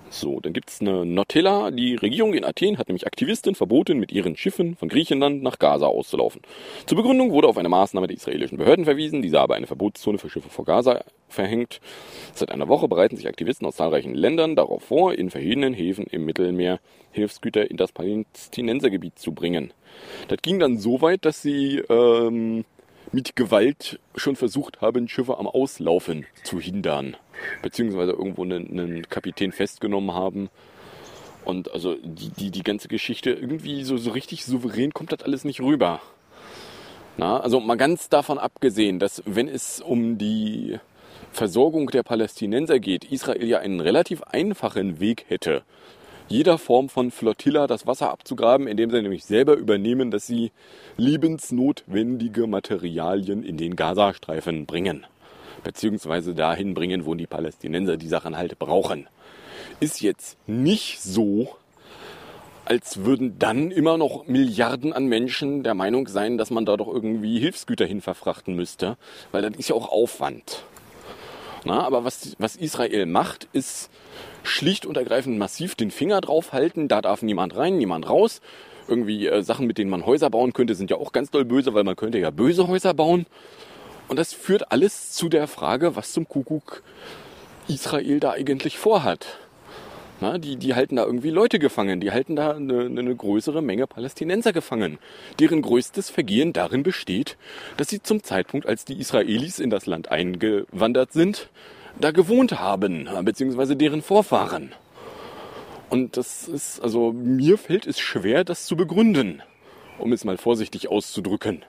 So, dann gibt's eine Notilla. Die Regierung in Athen hat nämlich Aktivisten verboten, mit ihren Schiffen von Griechenland nach Gaza auszulaufen. Zur Begründung wurde auf eine Maßnahme der israelischen Behörden verwiesen. Diese habe eine Verbotszone für Schiffe vor Gaza verhängt. Seit einer Woche bereiten sich Aktivisten aus zahlreichen Ländern darauf vor, in verschiedenen Häfen im Mittelmeer Hilfsgüter in das Palästinensergebiet zu bringen. Das ging dann so weit, dass sie ähm, mit Gewalt schon versucht haben, Schiffe am Auslaufen zu hindern. Beziehungsweise irgendwo einen, einen Kapitän festgenommen haben. Und also die, die, die ganze Geschichte, irgendwie so, so richtig souverän kommt das alles nicht rüber. Na, also mal ganz davon abgesehen, dass wenn es um die Versorgung der Palästinenser geht, Israel ja einen relativ einfachen Weg hätte, jeder Form von Flottilla das Wasser abzugraben, indem sie nämlich selber übernehmen, dass sie lebensnotwendige Materialien in den Gazastreifen bringen. Beziehungsweise dahin bringen, wo die Palästinenser die Sachen halt brauchen. Ist jetzt nicht so, als würden dann immer noch Milliarden an Menschen der Meinung sein, dass man da doch irgendwie Hilfsgüter hin verfrachten müsste, weil das ist ja auch Aufwand. Na, aber was, was Israel macht, ist schlicht und ergreifend massiv den Finger drauf halten. Da darf niemand rein, niemand raus. Irgendwie äh, Sachen, mit denen man Häuser bauen könnte, sind ja auch ganz doll böse, weil man könnte ja böse Häuser bauen. Und das führt alles zu der Frage, was zum Kuckuck Israel da eigentlich vorhat. Na, die, die halten da irgendwie Leute gefangen, die halten da eine, eine größere Menge Palästinenser gefangen, deren größtes Vergehen darin besteht, dass sie zum Zeitpunkt, als die Israelis in das Land eingewandert sind, da gewohnt haben, beziehungsweise deren Vorfahren. Und das ist, also mir fällt es schwer, das zu begründen, um es mal vorsichtig auszudrücken.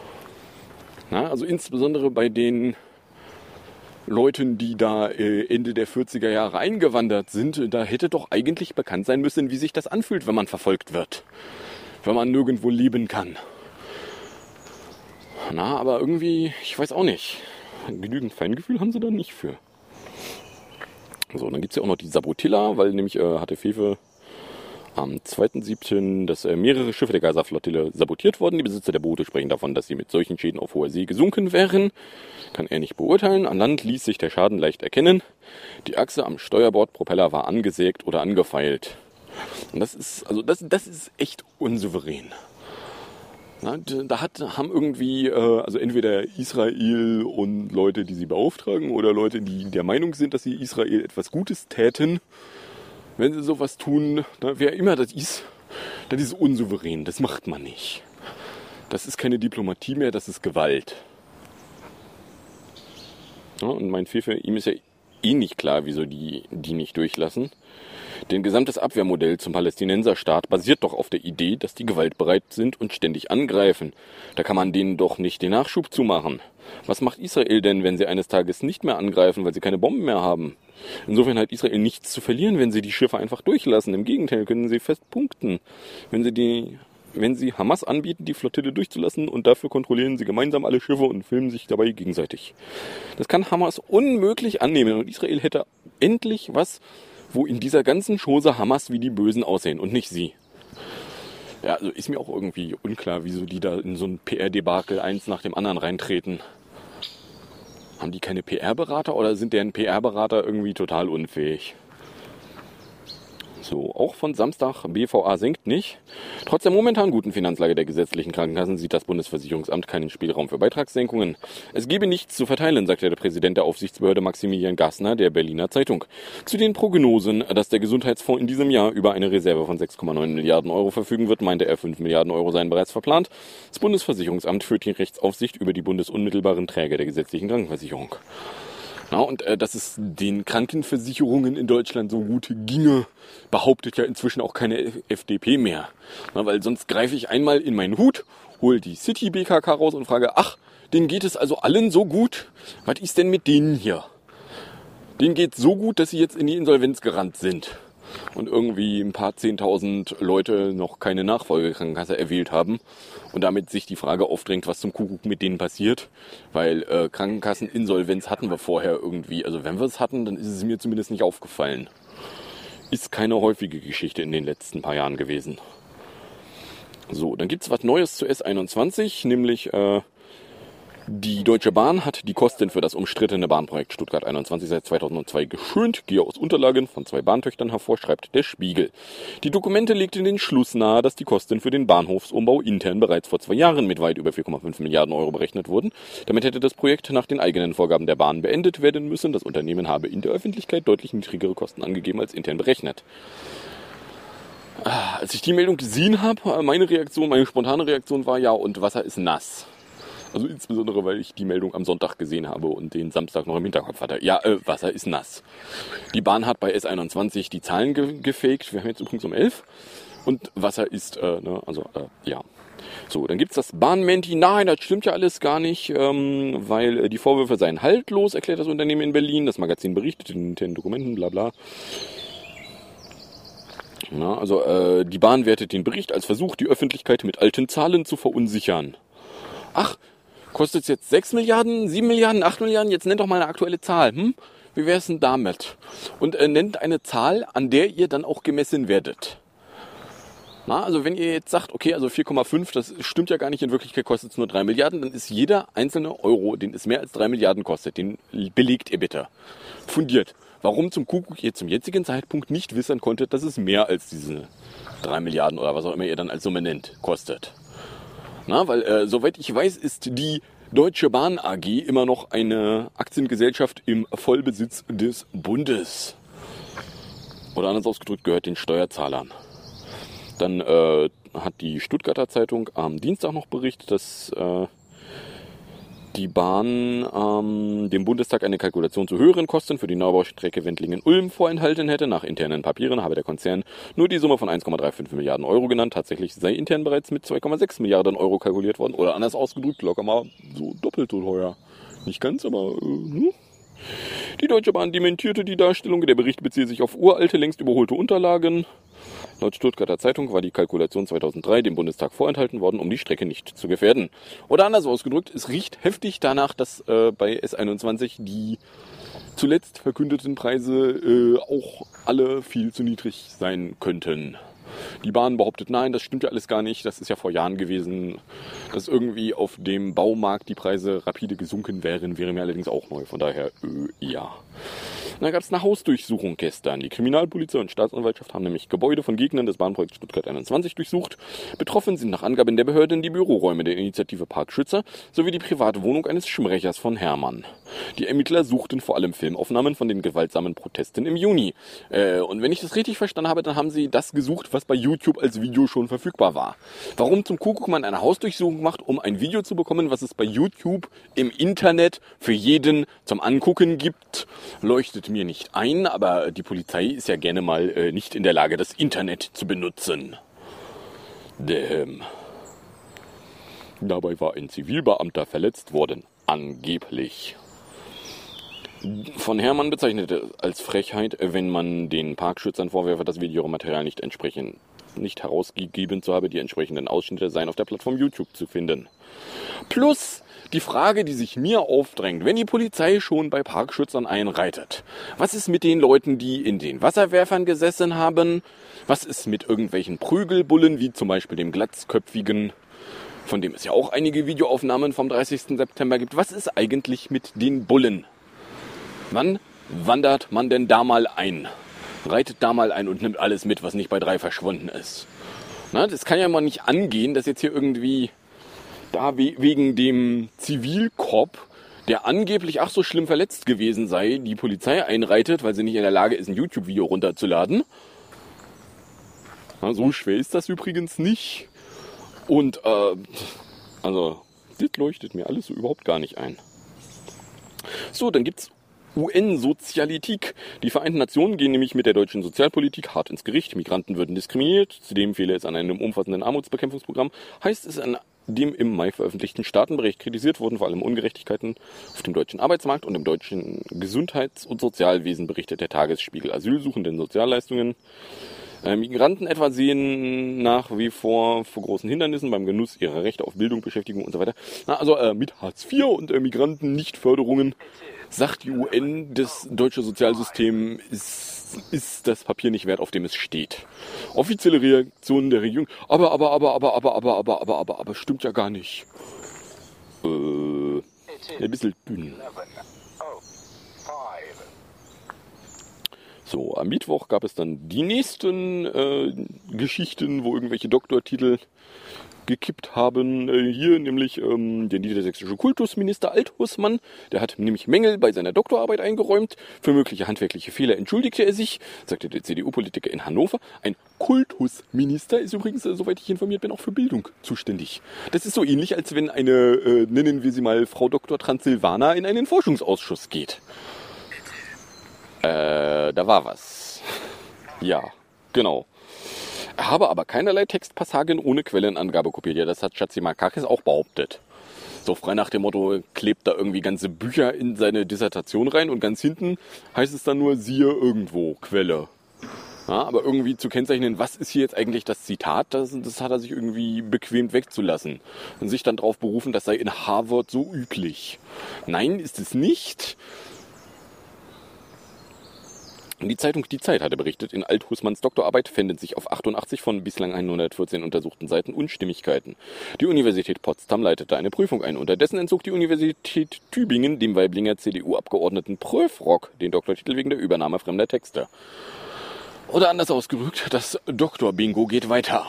Na, also insbesondere bei den Leuten, die da Ende der vierziger Jahre eingewandert sind, da hätte doch eigentlich bekannt sein müssen, wie sich das anfühlt, wenn man verfolgt wird. Wenn man nirgendwo leben kann. Na, aber irgendwie, ich weiß auch nicht. Genügend Feingefühl haben sie da nicht für. So, dann gibt es ja auch noch die Sabotilla, weil nämlich äh, hatte Fefe am zweiten siebten dass äh, mehrere Schiffe der Gaza-Flottille sabotiert wurden. Die Besitzer der Boote sprechen davon, dass sie mit solchen Schäden auf hoher See gesunken wären. Kann er nicht beurteilen. An Land ließ sich der Schaden leicht erkennen. Die Achse am Steuerbordpropeller war angesägt oder angefeilt. Und das ist, also das, das ist echt unsouverän. Na, da hat, haben irgendwie, äh, also entweder Israel und Leute, die sie beauftragen, oder Leute, die der Meinung sind, dass sie Israel etwas Gutes täten, wenn sie sowas tun, da, wer immer das ist, das ist unsouverän, das macht man nicht. Das ist keine Diplomatie mehr, das ist Gewalt. Ja, und mein Fefe, ihm ist ja eh nicht klar, wieso die die nicht durchlassen. Denn gesamtes Abwehrmodell zum Palästinenserstaat basiert doch auf der Idee, dass die gewaltbereit sind und ständig angreifen. Da kann man denen doch nicht den Nachschub zumachen. Was macht Israel denn, wenn sie eines Tages nicht mehr angreifen, weil sie keine Bomben mehr haben? Insofern hat Israel nichts zu verlieren, wenn sie die Schiffe einfach durchlassen. Im Gegenteil, können sie fest punkten. Wenn sie die, wenn sie Hamas anbieten, die Flottille durchzulassen, und dafür kontrollieren sie gemeinsam alle Schiffe und filmen sich dabei gegenseitig. Das kann Hamas unmöglich annehmen, und Israel hätte endlich was, wo in dieser ganzen Chose Hamas wie die Bösen aussehen und nicht sie. Ja, also ist mir auch irgendwie unklar, wieso die da in so ein P R-Debakel eins nach dem anderen reintreten. Haben die keine P R-Berater oder sind deren P R-Berater irgendwie total unfähig? So, auch von Samstag, B V A senkt nicht. Trotz der momentan guten Finanzlage der gesetzlichen Krankenkassen sieht das Bundesversicherungsamt keinen Spielraum für Beitragssenkungen. Es gebe nichts zu verteilen, sagte der Präsident der Aufsichtsbehörde Maximilian Gassner der Berliner Zeitung. Zu den Prognosen, dass der Gesundheitsfonds in diesem Jahr über eine Reserve von sechs Komma neun Milliarden Euro verfügen wird, meinte er, fünf Milliarden Euro seien bereits verplant. Das Bundesversicherungsamt führt die Rechtsaufsicht über die bundesunmittelbaren Träger der gesetzlichen Krankenversicherung. Na, und äh, dass es den Krankenversicherungen in Deutschland so gut ginge, behauptet ja inzwischen auch keine F D P mehr. Na, weil sonst greife ich einmal in meinen Hut, hole die City B K K raus und frage, ach, denen geht es also allen so gut? Was ist denn mit denen hier? Denen geht so gut, dass sie jetzt in die Insolvenz gerannt sind und irgendwie ein paar zehntausend Leute noch keine Nachfolgekrankenkasse erwählt haben und damit sich die Frage aufdrängt, was zum Kuckuck mit denen passiert, weil äh, Krankenkasseninsolvenz hatten wir vorher irgendwie, also wenn wir es hatten, dann ist es mir zumindest nicht aufgefallen. Ist keine häufige Geschichte in den letzten paar Jahren gewesen. So, dann gibt's was Neues zu S einundzwanzig, nämlich äh, Die Deutsche Bahn hat die Kosten für das umstrittene Bahnprojekt Stuttgart einundzwanzig seit zweitausendzwei geschönt, gehe aus Unterlagen von zwei Bahntöchtern hervor, schreibt der Spiegel. Die Dokumente legten den Schluss nahe, dass die Kosten für den Bahnhofsumbau intern bereits vor zwei Jahren mit weit über vier Komma fünf Milliarden Euro berechnet wurden. Damit hätte das Projekt nach den eigenen Vorgaben der Bahn beendet werden müssen. Das Unternehmen habe in der Öffentlichkeit deutlich niedrigere Kosten angegeben als intern berechnet. Als ich die Meldung gesehen habe, meine Reaktion, meine spontane Reaktion war, ja, und Wasser ist nass. Also insbesondere, weil ich die Meldung am Sonntag gesehen habe und den Samstag noch im Hinterkopf hatte. Ja, äh, Wasser ist nass. Die Bahn hat bei S einundzwanzig die Zahlen ge- gefaked. Wir haben jetzt übrigens um elf. Und Wasser ist, äh, ne, also, äh, ja. So, dann gibt's das Bahnmenti. Nein, das stimmt ja alles gar nicht, ähm, weil äh, die Vorwürfe seien haltlos, erklärt das Unternehmen in Berlin. Das Magazin berichtet in internen Dokumenten, bla bla. Na, also, äh, die Bahn wertet den Bericht als Versuch, die Öffentlichkeit mit alten Zahlen zu verunsichern. Ach, kostet es jetzt sechs Milliarden, sieben Milliarden, acht Milliarden? Jetzt nennt doch mal eine aktuelle Zahl. Hm? Wie wäre es denn damit? Und äh, nennt eine Zahl, an der ihr dann auch gemessen werdet. Na, also wenn ihr jetzt sagt, okay, also vier Komma fünf, das stimmt ja gar nicht, in Wirklichkeit kostet es nur drei Milliarden, dann ist jeder einzelne Euro, den es mehr als drei Milliarden kostet, den belegt ihr bitte. Fundiert. Warum zum Kuckuck ihr zum jetzigen Zeitpunkt nicht wissen konntet, dass es mehr als diese drei Milliarden oder was auch immer ihr dann als Summe nennt, kostet. Na, weil, äh, soweit ich weiß, ist die Deutsche Bahn A G immer noch eine Aktiengesellschaft im Vollbesitz des Bundes. Oder anders ausgedrückt, gehört den Steuerzahlern. Dann äh, hat die Stuttgarter Zeitung am Dienstag noch berichtet, dass äh, die Bahn ähm, dem Bundestag eine Kalkulation zu höheren Kosten für die Neubaustrecke Wendlingen-Ulm vorenthalten hätte. Nach internen Papieren habe der Konzern nur die Summe von eins Komma fünfunddreißig Milliarden Euro genannt. Tatsächlich sei intern bereits mit zwei Komma sechs Milliarden Euro kalkuliert worden. Oder anders ausgedrückt, locker mal so doppelt so teuer. Nicht ganz, aber... Äh, ne? Die Deutsche Bahn dementierte die Darstellung. Der Bericht beziehe sich auf uralte, längst überholte Unterlagen. Laut Stuttgarter Zeitung war die Kalkulation zweitausenddrei dem Bundestag vorenthalten worden, um die Strecke nicht zu gefährden. Oder anders ausgedrückt, es riecht heftig danach, dass äh, bei S einundzwanzig die zuletzt verkündeten Preise äh, auch alle viel zu niedrig sein könnten. Die Bahn behauptet, nein, das stimmt ja alles gar nicht. Das ist ja vor Jahren gewesen, dass irgendwie auf dem Baumarkt die Preise rapide gesunken wären, wäre mir allerdings auch neu. Von daher, äh, ja. Da gab es eine Hausdurchsuchung gestern. Die Kriminalpolizei und Staatsanwaltschaft haben nämlich Gebäude von Gegnern des Bahnprojekts Stuttgart einundzwanzig durchsucht. Betroffen sind nach Angaben der Behörden die Büroräume der Initiative Parkschützer sowie die private Wohnung eines Sprechers von Hermann. Die Ermittler suchten vor allem Filmaufnahmen von den gewaltsamen Protesten im Juni. Äh, und wenn ich das richtig verstanden habe, dann haben sie das gesucht, was bei YouTube als Video schon verfügbar war. Warum zum Kuckuck man eine Hausdurchsuchung macht, um ein Video zu bekommen, was es bei YouTube im Internet für jeden zum Angucken gibt, leuchtet mir nicht ein, aber die Polizei ist ja gerne mal äh, nicht in der Lage, das Internet zu benutzen. Damn. Dabei war ein Zivilbeamter verletzt worden. Angeblich. Von Hermann bezeichnete als Frechheit, wenn man den Parkschützern vorwerfe, das Videomaterial nicht entsprechend nicht herausgegeben zu haben, die entsprechenden Ausschnitte seien auf der Plattform YouTube zu finden. Plus die Frage, die sich mir aufdrängt, wenn die Polizei schon bei Parkschützern einreitet, was ist mit den Leuten, die in den Wasserwerfern gesessen haben? Was ist mit irgendwelchen Prügelbullen, wie zum Beispiel dem Glatzköpfigen, von dem es ja auch einige Videoaufnahmen vom dreißigsten September gibt? Was ist eigentlich mit den Bullen? Wann wandert man denn da mal ein? Reitet da mal ein und nimmt alles mit, was nicht bei drei verschwunden ist. Na, das kann ja mal nicht angehen, dass jetzt hier irgendwie da we- wegen dem Zivilcop, der angeblich ach so schlimm verletzt gewesen sei, die Polizei einreitet, weil sie nicht in der Lage ist, ein YouTube-Video runterzuladen. Na, so schwer ist das übrigens nicht. Und, äh, also, das leuchtet mir alles so überhaupt gar nicht ein. So, dann gibt's U N-Sozialitik. Die Vereinten Nationen gehen nämlich mit der deutschen Sozialpolitik hart ins Gericht. Migranten würden diskriminiert. Zudem fehle es an einem umfassenden Armutsbekämpfungsprogramm. Heißt es an dem im Mai veröffentlichten Staatenbericht. Kritisiert wurden vor allem Ungerechtigkeiten auf dem deutschen Arbeitsmarkt und im deutschen Gesundheits- und Sozialwesen, berichtet der Tagesspiegel. Asylsuchenden Sozialleistungen. Äh, Migranten etwa sehen nach wie vor vor großen Hindernissen beim Genuss ihrer Rechte auf Bildung, Beschäftigung und so weiter. Na, also äh, mit Hartz vier und äh, Migranten nicht Förderungen, sagt die U N, das deutsche Sozialsystem ist, ist das Papier nicht wert, auf dem es steht. Offizielle Reaktionen der Regierung, aber, aber, aber, aber, aber, aber, aber, aber, aber, aber, stimmt ja gar nicht. Äh, Ein bisschen dünn. So, am Mittwoch gab es dann die nächsten äh, Geschichten, wo irgendwelche Doktortitel gekippt haben. Äh, hier nämlich ähm, der niedersächsische Kultusminister Alt-Hussmann, der hat nämlich Mängel bei seiner Doktorarbeit eingeräumt. Für mögliche handwerkliche Fehler entschuldigte er sich, sagte der C D U-Politiker in Hannover. Ein Kultusminister ist übrigens, äh, soweit ich informiert bin, auch für Bildung zuständig. Das ist so ähnlich, als wenn eine, äh, nennen wir sie mal Frau Doktor Transsilvana, in einen Forschungsausschuss geht. Äh, da war was. Ja, genau. Habe aber keinerlei Textpassagen ohne Quellenangabe kopiert. Ja, das hat Chatzimarkakis auch behauptet. So frei nach dem Motto, klebt da irgendwie ganze Bücher in seine Dissertation rein und ganz hinten heißt es dann nur, siehe irgendwo, Quelle. Ja, aber irgendwie zu kennzeichnen, was ist hier jetzt eigentlich das Zitat, das, das hat er sich irgendwie bequemt wegzulassen. Und sich dann darauf berufen, das sei in Harvard so üblich. Nein, ist es nicht. Die Zeitung Die Zeit hatte berichtet, in Alt-Hussmanns Doktorarbeit fänden sich auf achtundachtzig von bislang hundertvierzehn untersuchten Seiten Unstimmigkeiten. Die Universität Potsdam leitete eine Prüfung ein. Unterdessen entzog die Universität Tübingen dem Waiblinger C D U-Abgeordneten Pröfrock den Doktortitel wegen der Übernahme fremder Texte. Oder anders ausgedrückt, das Doktor-Bingo geht weiter.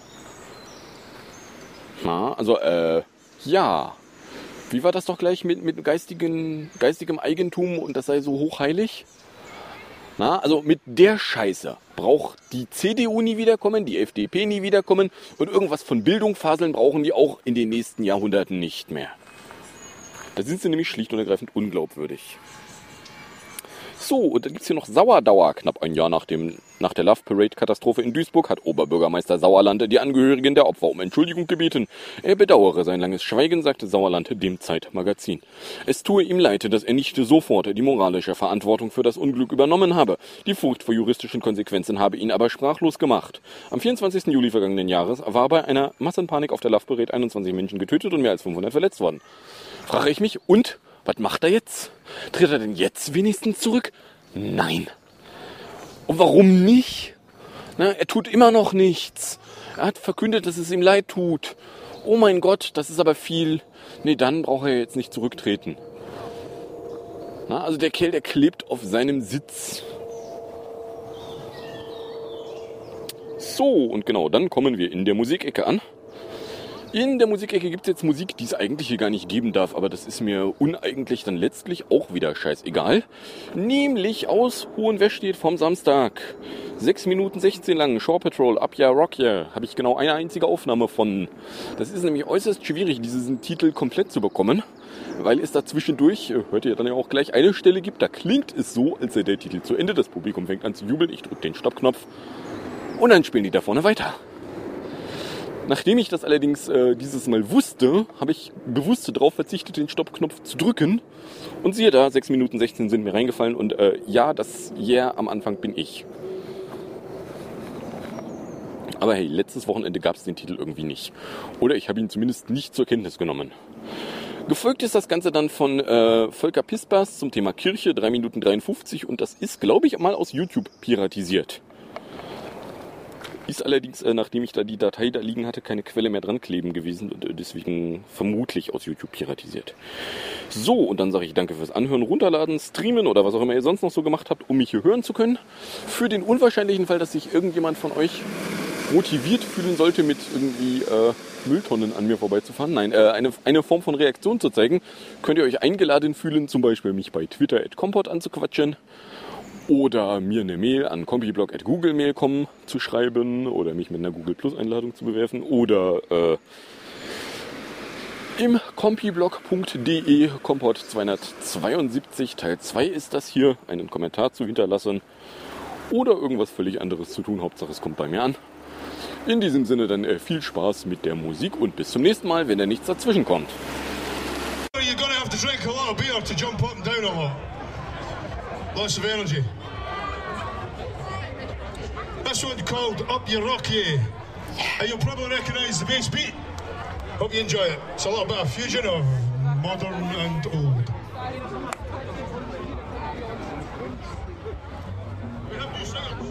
Na, also, äh, ja. Wie war das doch gleich mit, mit geistigen, geistigem Eigentum und das sei so hochheilig? Na, also mit der Scheiße braucht die C D U nie wiederkommen, die F D P nie wiederkommen und irgendwas von Bildung faseln brauchen die auch in den nächsten Jahrhunderten nicht mehr. Da sind sie nämlich schlicht und ergreifend unglaubwürdig. So, und dann gibt es hier noch Sauerdauer. Knapp ein Jahr nach, dem, nach der Love Parade-Katastrophe in Duisburg hat Oberbürgermeister Sauerland die Angehörigen der Opfer um Entschuldigung gebeten. Er bedauere sein langes Schweigen, sagte Sauerland dem Zeitmagazin. Es tue ihm leid, dass er nicht sofort die moralische Verantwortung für das Unglück übernommen habe. Die Furcht vor juristischen Konsequenzen habe ihn aber sprachlos gemacht. Am vierundzwanzigsten Juli vergangenen Jahres war bei einer Massenpanik auf der Love Parade einundzwanzig Menschen getötet und mehr als fünfhundert verletzt worden. Frage ich mich, und? Was macht er jetzt? Tritt er denn jetzt wenigstens zurück? Nein. Und warum nicht? Na, er tut immer noch nichts. Er hat verkündet, dass es ihm leid tut. Oh mein Gott, das ist aber viel. Nee, dann braucht er jetzt nicht zurücktreten. Na, also der Kerl, der klebt auf seinem Sitz. So, und genau, dann kommen wir in der Musikecke an. In der Musikecke gibt es jetzt Musik, die es eigentlich hier gar nicht geben darf, aber das ist mir uneigentlich dann letztlich auch wieder scheißegal. Nämlich aus Hohenwestedt vom Samstag. sechs Minuten sechzehn lang, Shore Patrol, Up Ya Rock Ya, habe ich genau eine einzige Aufnahme von. Das ist nämlich äußerst schwierig, diesen Titel komplett zu bekommen, weil es da zwischendurch, hört ihr dann ja auch gleich, eine Stelle gibt, da klingt es so, als sei der Titel zu Ende, das Publikum fängt an zu jubeln, ich drücke den Stoppknopf und dann spielen die da vorne weiter. Nachdem ich das allerdings äh, dieses Mal wusste, habe ich bewusst darauf verzichtet, den Stoppknopf zu drücken. Und siehe da, sechs Minuten sechzehn sind mir reingefallen und äh, ja, das Yeah am Anfang bin ich. Aber hey, letztes Wochenende gab es den Titel irgendwie nicht. Oder ich habe ihn zumindest nicht zur Kenntnis genommen. Gefolgt ist das Ganze dann von äh, Volker Pispers zum Thema Kirche, drei Minuten dreiundfünfzig und das ist, glaube ich, mal aus YouTube piratisiert. Ist allerdings, äh, nachdem ich da die Datei da liegen hatte, keine Quelle mehr dran kleben gewesen und äh, deswegen vermutlich aus YouTube piratisiert. So, und dann sage ich danke fürs Anhören, Runterladen, Streamen oder was auch immer ihr sonst noch so gemacht habt, um mich hier hören zu können. Für den unwahrscheinlichen Fall, dass sich irgendjemand von euch motiviert fühlen sollte, mit irgendwie äh, Mülltonnen an mir vorbeizufahren, nein, äh, eine, eine Form von Reaktion zu zeigen, könnt ihr euch eingeladen fühlen, zum Beispiel mich bei Twitter at kompot anzuquatschen. Oder mir eine Mail an kompiblog at googlemail punkt com zu schreiben oder mich mit einer Google Plus Einladung zu bewerfen oder äh, im kompiblog punkt de kompot zweihundertzweiundsiebzig Teil zwei ist das hier, einen Kommentar zu hinterlassen oder irgendwas völlig anderes zu tun, Hauptsache es kommt bei mir an. In diesem Sinne dann äh, viel Spaß mit der Musik und bis zum nächsten Mal, wenn da nichts dazwischen kommt. You're gonna have to drink a lot of beer to jump up and down a lot. Lots of energy. This one's called Up Ya Rock Ya. And you'll probably recognise the bass beat. Hope you enjoy it. It's a little bit of fusion of modern and old. We have new singers.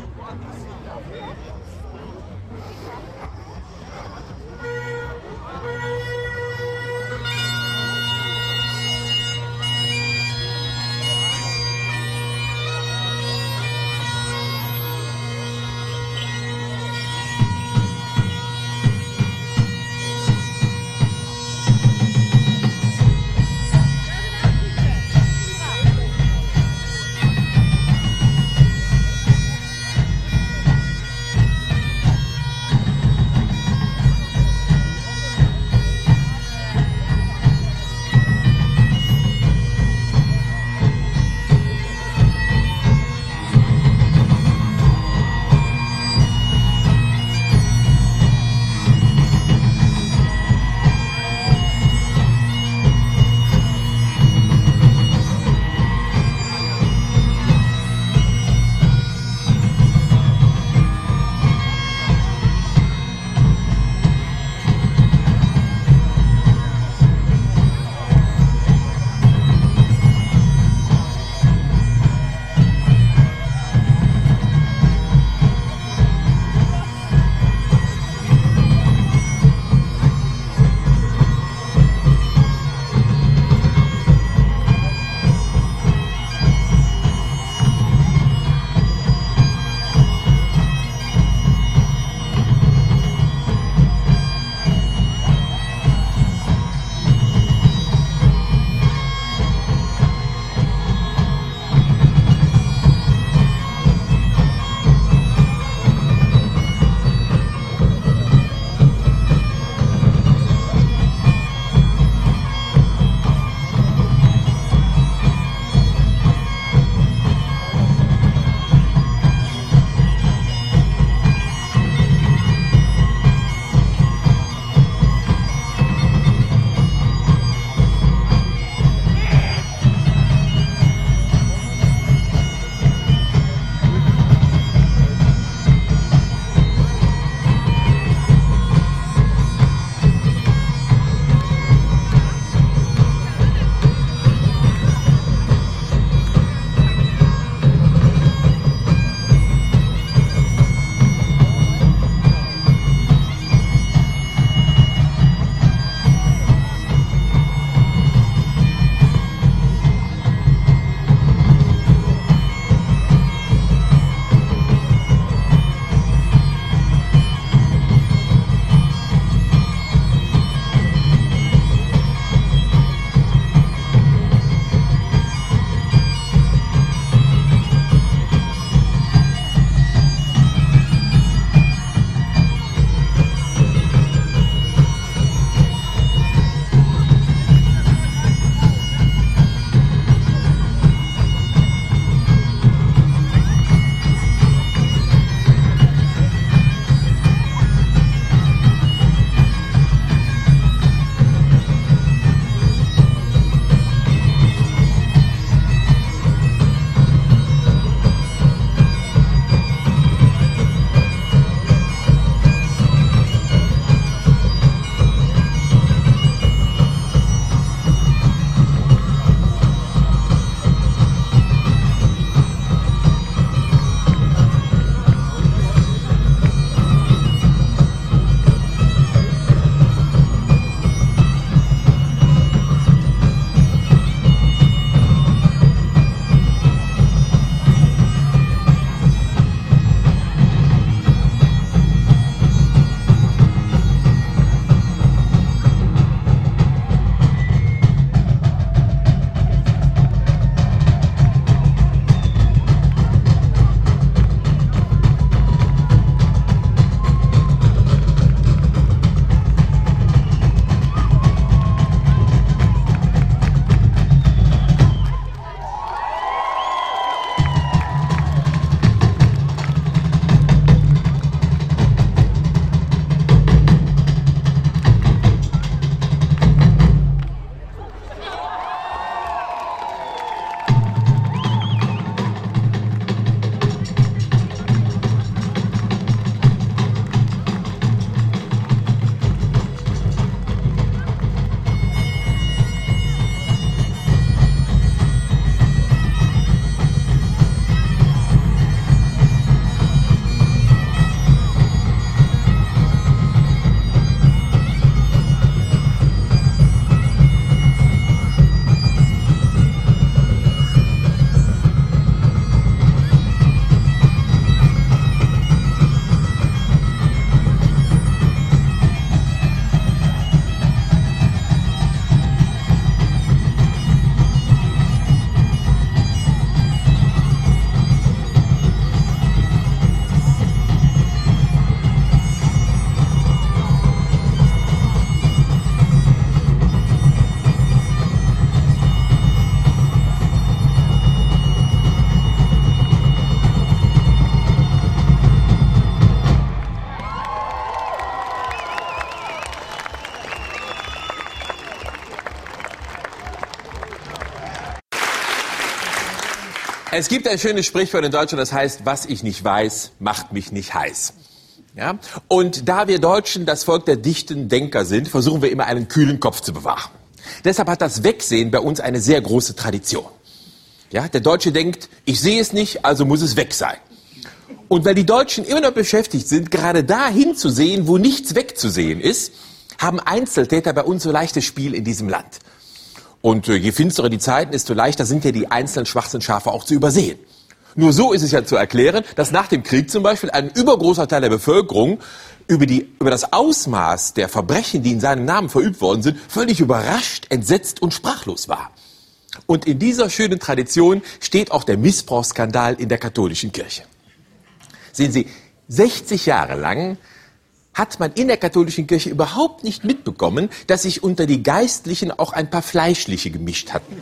Es gibt ein schönes Sprichwort in Deutschland, das heißt, was ich nicht weiß, macht mich nicht heiß. Ja? Und da wir Deutschen das Volk der dichten Denker sind, versuchen wir immer einen kühlen Kopf zu bewahren. Deshalb hat das Wegsehen bei uns eine sehr große Tradition. Ja? Der Deutsche denkt, ich sehe es nicht, also muss es weg sein. Und weil die Deutschen immer noch beschäftigt sind, gerade da hinzusehen, wo nichts wegzusehen ist, haben Einzeltäter bei uns so leichtes Spiel in diesem Land. Und je finsterer die Zeiten, desto leichter sind ja die einzelnen Schwachsinnschafe auch zu übersehen. Nur so ist es ja zu erklären, dass nach dem Krieg zum Beispiel ein übergroßer Teil der Bevölkerung über, die, über das Ausmaß der Verbrechen, die in seinem Namen verübt worden sind, völlig überrascht, entsetzt und sprachlos war. Und in dieser schönen Tradition steht auch der Missbrauchsskandal in der katholischen Kirche. Sehen Sie, sechzig Jahre lang hat man in der katholischen Kirche überhaupt nicht mitbekommen, dass sich unter die Geistlichen auch ein paar Fleischliche gemischt hatten.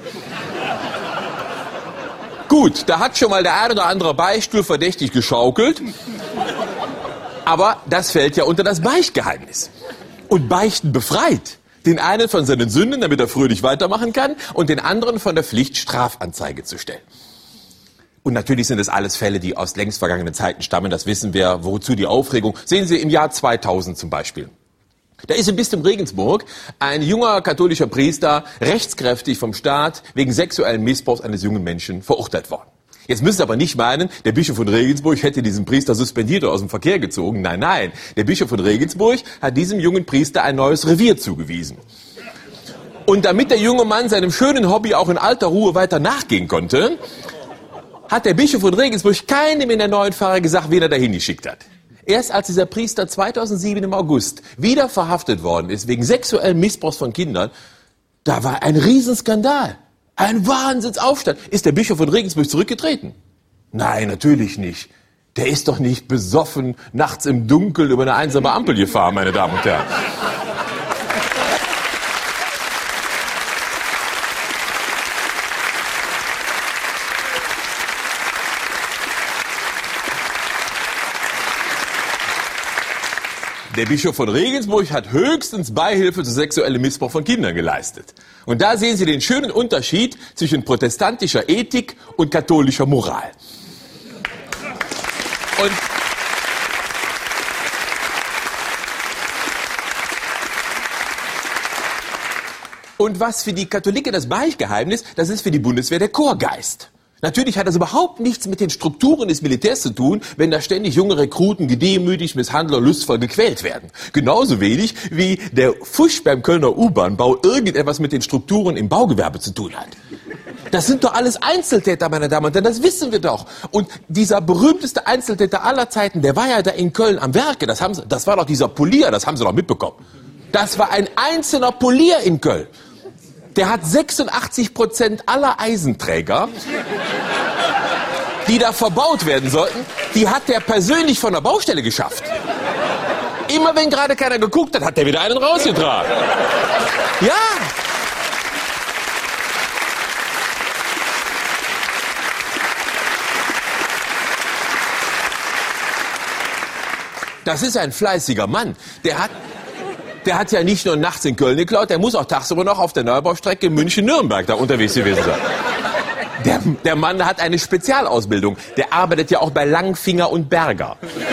Gut, da hat schon mal der ein oder andere Beichtstuhl verdächtig geschaukelt, aber das fällt ja unter das Beichtgeheimnis. Und Beichten befreit. Den einen von seinen Sünden, damit er fröhlich weitermachen kann, und den anderen von der Pflicht, Strafanzeige zu stellen. Und natürlich sind es alles Fälle, die aus längst vergangenen Zeiten stammen, das wissen wir. Wozu die Aufregung? Sehen Sie im Jahr zweitausend zum Beispiel. Da ist im Bistum Regensburg ein junger katholischer Priester rechtskräftig vom Staat wegen sexuellen Missbrauchs eines jungen Menschen verurteilt worden. Jetzt müssen Sie aber nicht meinen, der Bischof von Regensburg hätte diesen Priester suspendiert oder aus dem Verkehr gezogen. Nein, nein. Der Bischof von Regensburg hat diesem jungen Priester ein neues Revier zugewiesen. Und damit der junge Mann seinem schönen Hobby auch in alter Ruhe weiter nachgehen konnte, hat der Bischof von Regensburg keinem in der neuen Pfarre gesagt, wen er dahin geschickt hat. Erst als dieser Priester zweitausendsieben im August wieder verhaftet worden ist, wegen sexuellen Missbrauchs von Kindern, da war ein Riesenskandal. Ein Wahnsinnsaufstand. Ist der Bischof von Regensburg zurückgetreten? Nein, natürlich nicht. Der ist doch nicht besoffen nachts im Dunkeln über eine einsame Ampel gefahren, meine Damen und Herren. Der Bischof von Regensburg hat höchstens Beihilfe zu sexuellem Missbrauch von Kindern geleistet. Und da sehen Sie den schönen Unterschied zwischen protestantischer Ethik und katholischer Moral. Und Und was für die Katholiken das Beichtgeheimnis, das ist für die Bundeswehr der Chorgeist. Natürlich hat das überhaupt nichts mit den Strukturen des Militärs zu tun, wenn da ständig junge Rekruten gedemütigt, misshandelt oder lustvoll gequält werden. Genauso wenig wie der Fusch beim Kölner U-Bahn-Bau irgendetwas mit den Strukturen im Baugewerbe zu tun hat. Das sind doch alles Einzeltäter, meine Damen und Herren, das wissen wir doch. Und dieser berühmteste Einzeltäter aller Zeiten, der war ja da in Köln am Werke, das, haben sie, das war doch dieser Polier, das haben Sie doch mitbekommen. Das war ein einzelner Polier in Köln. Der hat sechsundachtzig Prozent aller Eisenträger, die da verbaut werden sollten, die hat der persönlich von der Baustelle geschafft. Immer wenn gerade keiner geguckt hat, hat der wieder einen rausgetragen. Ja. Das ist ein fleißiger Mann. Der hat... Der hat ja nicht nur nachts in Köln geklaut, der muss auch tagsüber noch auf der Neubaustrecke München-Nürnberg da unterwegs gewesen sein. Der, der Mann hat eine Spezialausbildung. Der arbeitet ja auch bei Langfinger und Berger.